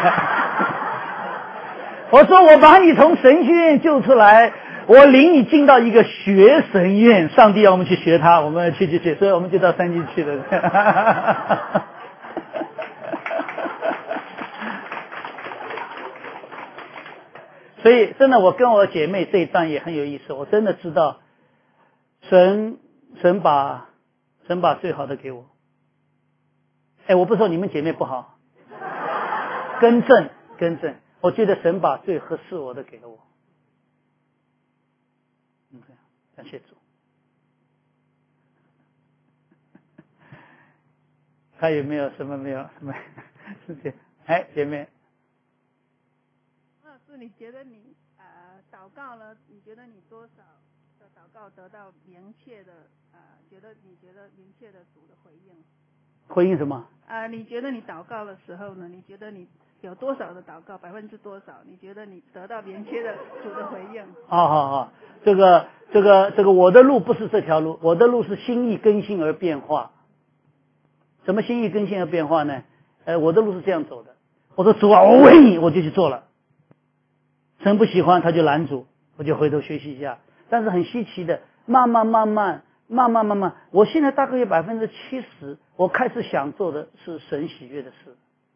我说我把你从神学院救出来，我领你进到一个学神院，上帝要我们去学他，我们去，所以我们就到山地去了。所以真的，我跟我姐妹这一段也很有意思，我真的知道神把最好的给我。我不说你们姐妹不好，更正，我觉得神把最合适我的给了我。感谢主。还有没有什么？没有什么？谢谢。姐妹。 是你觉得你祷告了，你觉得你多少的祷告得到明确的你觉得明确的主的回应？ 回应什么？ 你觉得你祷告的时候呢？你觉得你有多少的祷告%多少？你觉得你得到明确的主的回应？ 好，这个我的路不是这条路，我的路是心意更新而变化。什么心意更新而变化呢？我的路是这样走的。我说主啊，我为你，我就去做了。神不喜欢他就拦阻，我就回头学习一下。但是很稀奇的，慢慢，我现在大概有70%，我开始想做的是神喜悦的事。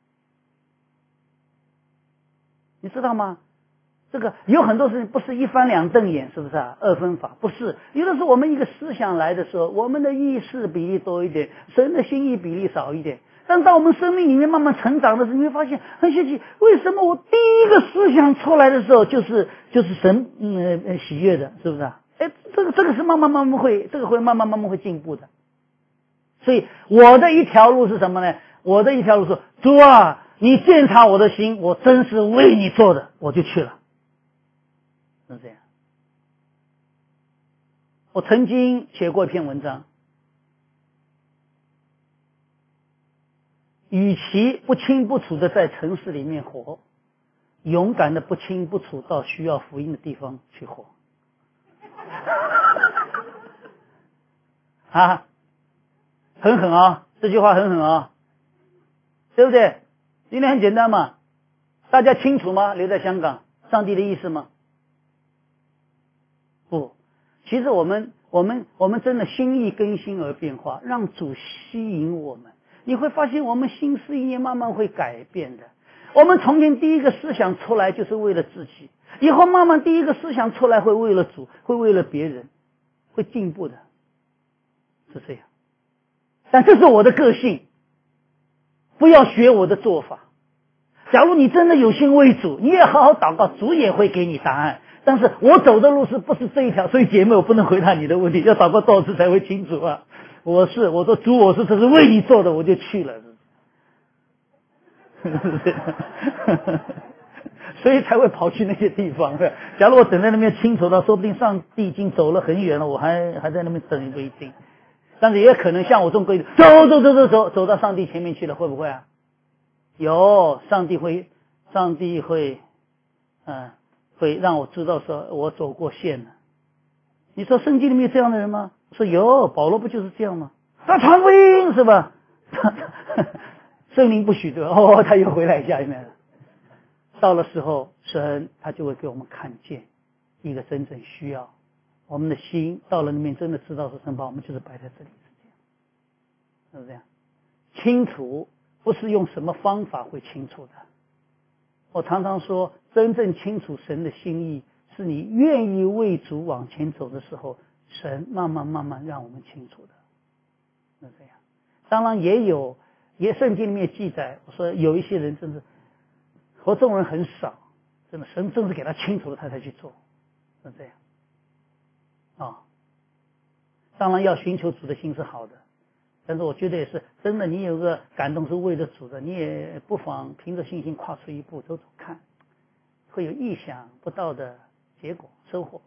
你知道吗？这个有很多事情不是一翻两瞪眼，是不是啊？二分法不是，有的时候我们一个思想来的时候，我们的意识比例多一点，神的心意比例少一点。 但当我们生命里面慢慢成长的时候，你会发现很神奇，为什么我第一个思想出来的时候就是神喜悦的，是不是啊？这个是慢慢会，这个会慢慢会进步的。所以我的一条路是什么呢？我的一条路是，主啊，你鉴察我的心，我真是为你做的，我就去了。是这样。我曾经写过一篇文章，与其不清不楚的在城市里面活，勇敢的不清不楚到需要福音的地方去活。啊，很狠啊，这句话很狠啊，对不对？因为很简单嘛，大家清楚吗？留在香港，上帝的意思吗？不，其实我们真的心意更新而变化，让主吸引我们，你会发现我们心思意念慢慢会改变的。我们从前第一个思想出来就是为了自己，以后慢慢第一个思想出来会为了主，会为了别人，会进步的，是这样。但这是我的个性，不要学我的做法。假如你真的有心为主，你也好好祷告，主也会给你答案。但是我走的路不是这一条，所以姐妹我不能回答你的问题，要祷告多少次才会清楚啊？我说主，这是为你做的，我就去了。所以才会跑去那些地方。假如我等在那边清楚到，说不定上帝已经走了很远了，我还在那边等也不一定。但是也可能像我这种规矩，走到上帝前面去了，会不会啊？有，上帝会会让我知道说我走过线了。你说圣经里面有这样的人吗？说有，保罗不就是这样吗？他传福音是吧？圣灵不许对吧？他又回来下面了。到了时候，神他就会给我们看见一个真正需要我们的心，到了里面真的知道是神把我们就是摆在这里，是这样，是不是这样？清楚不是用什么方法会清楚的。我常常说，真正清楚神的心意，是你愿意为主往前走的时候，神慢慢让我们清楚的，是这样。当然也圣经里面记载，我说有一些人真是和众人很少，真的神正是给他清楚了，他才去做，是这样。当然要寻求主的心是好的，但是我觉得也是真的，你有个感动是为了主的，你也不妨凭着信心跨出一步，走走看，会有意想不到的结果收获。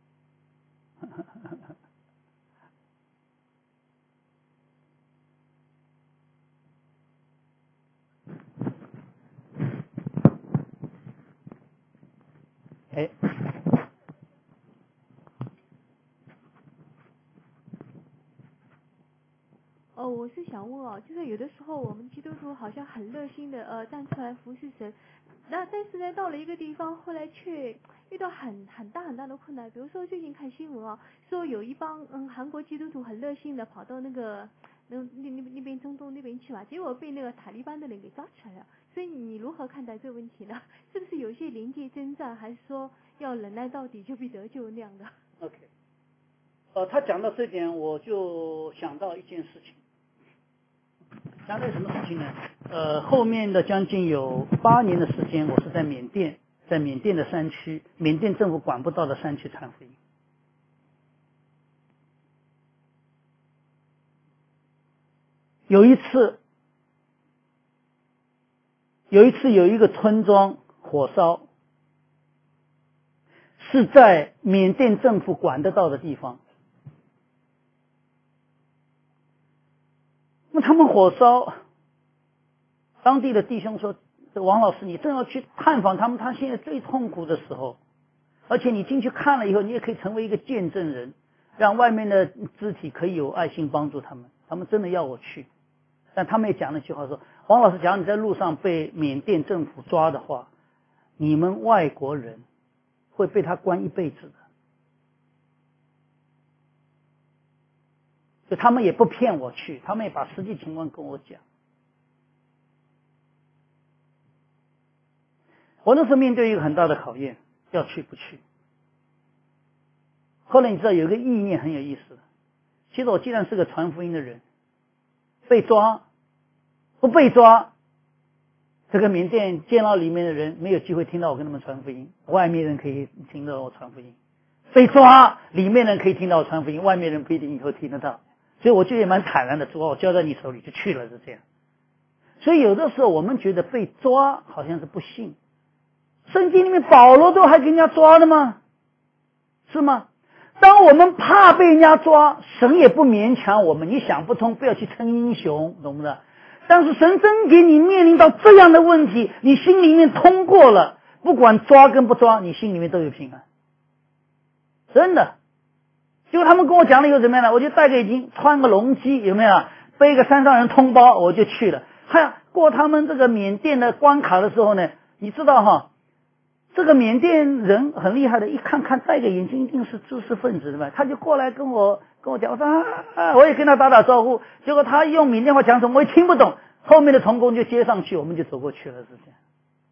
我是想问就是有的时候我们基督徒好像很热心的站出来服侍神，但是呢到了一个地方，后来却遇到很大的困难。比如说最近看新闻说有一帮韩国基督徒很热心的跑到那边中东那边去嘛，结果被那个塔利班的人给抓起来了。所以你如何看待这个问题呢？是不是有些临界征战，还是说要忍耐到底就必得救那样的 ？OK， 他讲到这点，我就想到一件事情。想到什么事情呢？后面的将近有8年的时间，我是在缅甸，在缅甸的山区，缅甸政府管不到的山区传福音。有一次有一个村庄火烧，是在缅甸政府管得到的地方。那他们火烧，当地的弟兄说：“王老师，你正要去探访他们，他现在最痛苦的时候，而且你进去看了以后，你也可以成为一个见证人，让外面的肢体可以有爱心帮助他们。他们真的要我去，但他们也讲了一句话说：王老师，假如你在路上被缅甸政府抓的话，你们外国人会被他关一辈子的。”所以他们也不骗我去，他们也把实际情况跟我讲。我那时候面对一个很大的考验，要去不去。后来你知道有一个意念很有意思的，其实我既然是个传福音的人，被抓， 不被抓，这个缅甸监牢里面的人没有机会听到我跟他们传福音，外面人可以听到我传福音。被抓，里面人可以听到我传福音，外面人不一定以后听得到。所以我就也蛮坦然的，主我交在你手里就去了，是这样。所以有的时候我们觉得被抓好像是不幸，圣经里面保罗都还给人家抓的吗？是吗？当我们怕被人家抓，神也不勉强我们，你想不通不要去称英雄，懂不懂？但是神真给你面临到这样的问题，你心里面通过了，不管抓跟不抓，你心里面都有平安，真的。结果他们跟我讲了以后怎么样呢？我就带个眼镜，穿个龙基，有没有？背个山上人通包，我就去了。过他们这个缅甸的关卡的时候呢，你知道哈，这个缅甸人很厉害的，一看戴个眼镜一定是知识分子的嘛，他就过来跟我讲，我说我也跟他打打招呼，结果他用缅甸话讲什么我也听不懂，后面的同工就接上去，我们就走过去了，是这样。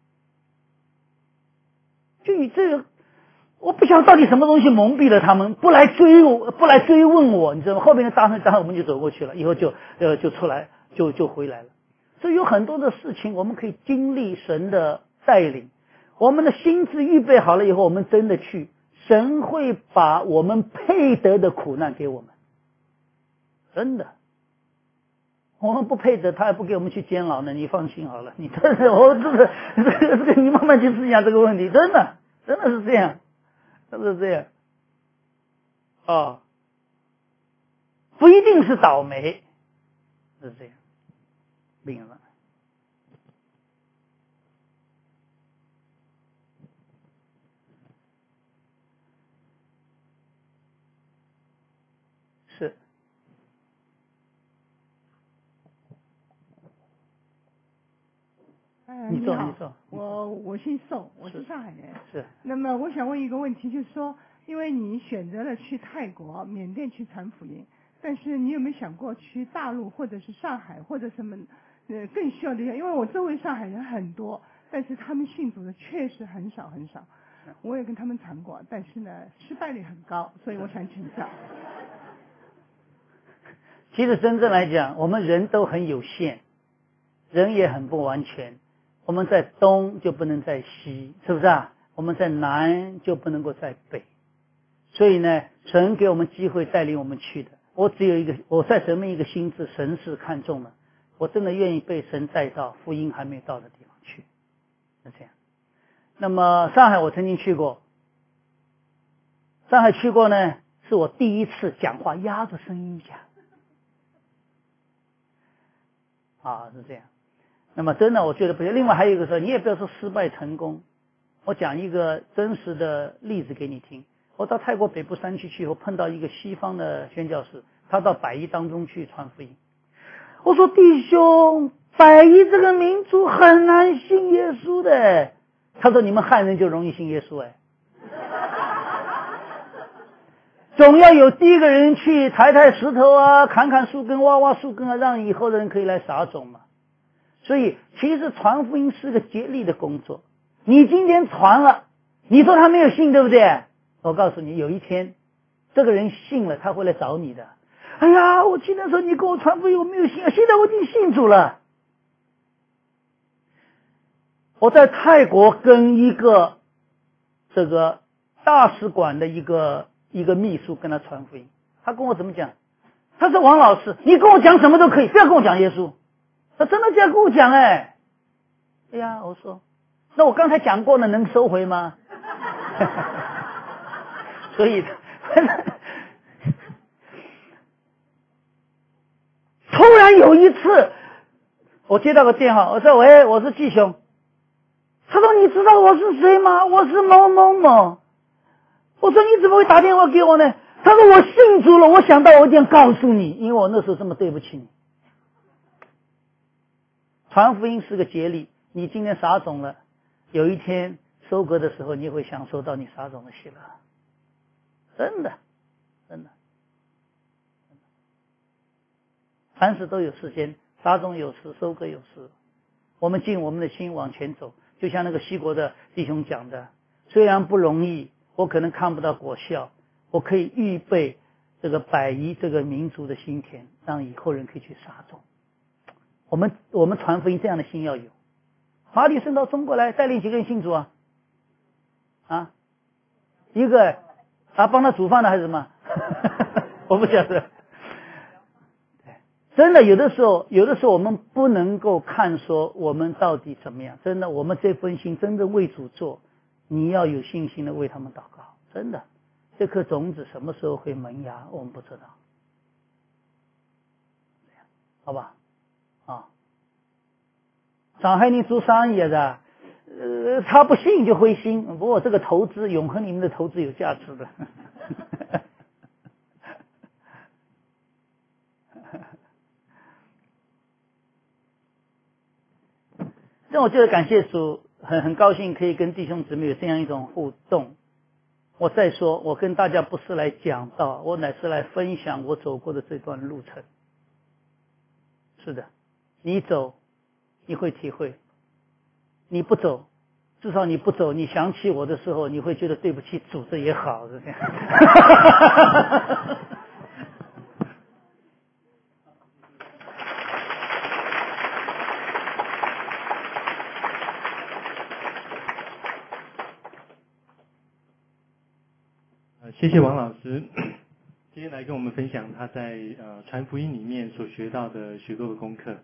就以这个。我不晓得到底什么东西蒙蔽了他们，不来追问我，你知道吗？后面的大声我们就走过去了，以后就出来就回来了。所以有很多的事情我们可以经历神的带领，我们的心智预备好了以后，我们真的去，神会把我们配得的苦难给我们，真的。我们不配得，他也不给我们去监牢呢，你放心好了。你真的，这个你慢慢去思想这个问题，真的是这样。是这样不一定是倒霉，是这样，明白？是。 你好，我姓宋，我是上海人。 是。 那么我想问一个问题，就是说，因为你选择了去泰国、缅甸去传福音，但是你有没有想过去大陆或者是上海或者什么更需要的？因为我周围上海人很多，但是他们信主的确实很少很少。我也跟他们传过，但是呢失败率很高，所以我想请教。 其实真正来讲，我们人都很有限，人也很不完全。我们在东就不能在西，是不是啊？我们在南就不能够在北，所以呢，神给我们机会带领我们去的。我只有一个，我在神面一个心智，神是看中了，我真的愿意被神带到福音还没有到的地方去，是这样。那么上海我曾经去过，上海去过呢，是我第一次讲话压着声音讲，是这样。那么真的我觉得不行。另外还有一个说，你也不要说失败成功，我讲一个真实的例子给你听。我到泰国北部山区去以后，碰到一个西方的宣教士，他到百夷当中去传福音。我说弟兄，百夷这个民族很难信耶稣的。他说你们汉人就容易信耶稣总要有第一个人去抬石头啊，砍树根，挖树根啊，让以后的人可以来撒种嘛。所以其实传福音是个竭力的工作。你今天传了，你说他没有信，对不对？我告诉你，有一天这个人信了，他会来找你的。哎呀，我记得说你给我传福音，我没有信，现在我已经信主了。我在泰国跟一个这个大使馆的一个秘书跟他传福音，他跟我怎么讲？他说王老师，你跟我讲什么都可以，不要跟我讲耶稣。他真的这样跟我讲哎呀，我说那我刚才讲过了，能收回吗？所以突然有一次我接到个电话，我说喂，我是季兄。他说你知道我是谁吗？我是某某某。我说你怎么会打电话给我呢？他说我信主了，我想到我一定要告诉你，因为我那时候这么对不起你。传福音是个竭力，你今天撒种了，有一天收割的时候，你会享受到你撒种的喜乐。真的，凡事都有时间，撒种有时，收割有时。我们尽我们的心往前走，就像那个西国的弟兄讲的，虽然不容易，我可能看不到果效，我可以预备这个百夷这个民族的心田，让以后人可以去撒种。 我们传福音这样的心要有。马里森到中国来带领几个人信主啊？啊，一个帮他煮饭的还是什么？我不晓得。真的有的时候我们不能够看说我们到底怎么样。真的，我们这份心真的为主做，你要有信心的为他们祷告。真的，这颗种子什么时候会萌芽，我们不知道。好吧，啊，上海人做生意的，他不信就灰心。不过这个投资，永恒里面的投资有价值的。让我觉得感谢主，很高兴可以跟弟兄姊妹有这样一种互动。我再说，我跟大家不是来讲道，我乃是来分享我走过的这段路程。是的，你走你会体会，你不走，至少你不走，你想起我的时候，你会觉得对不起主，这也好，是这样。 谢谢王老师今天来跟我们分享他在传福音里面所学到的许多的功课。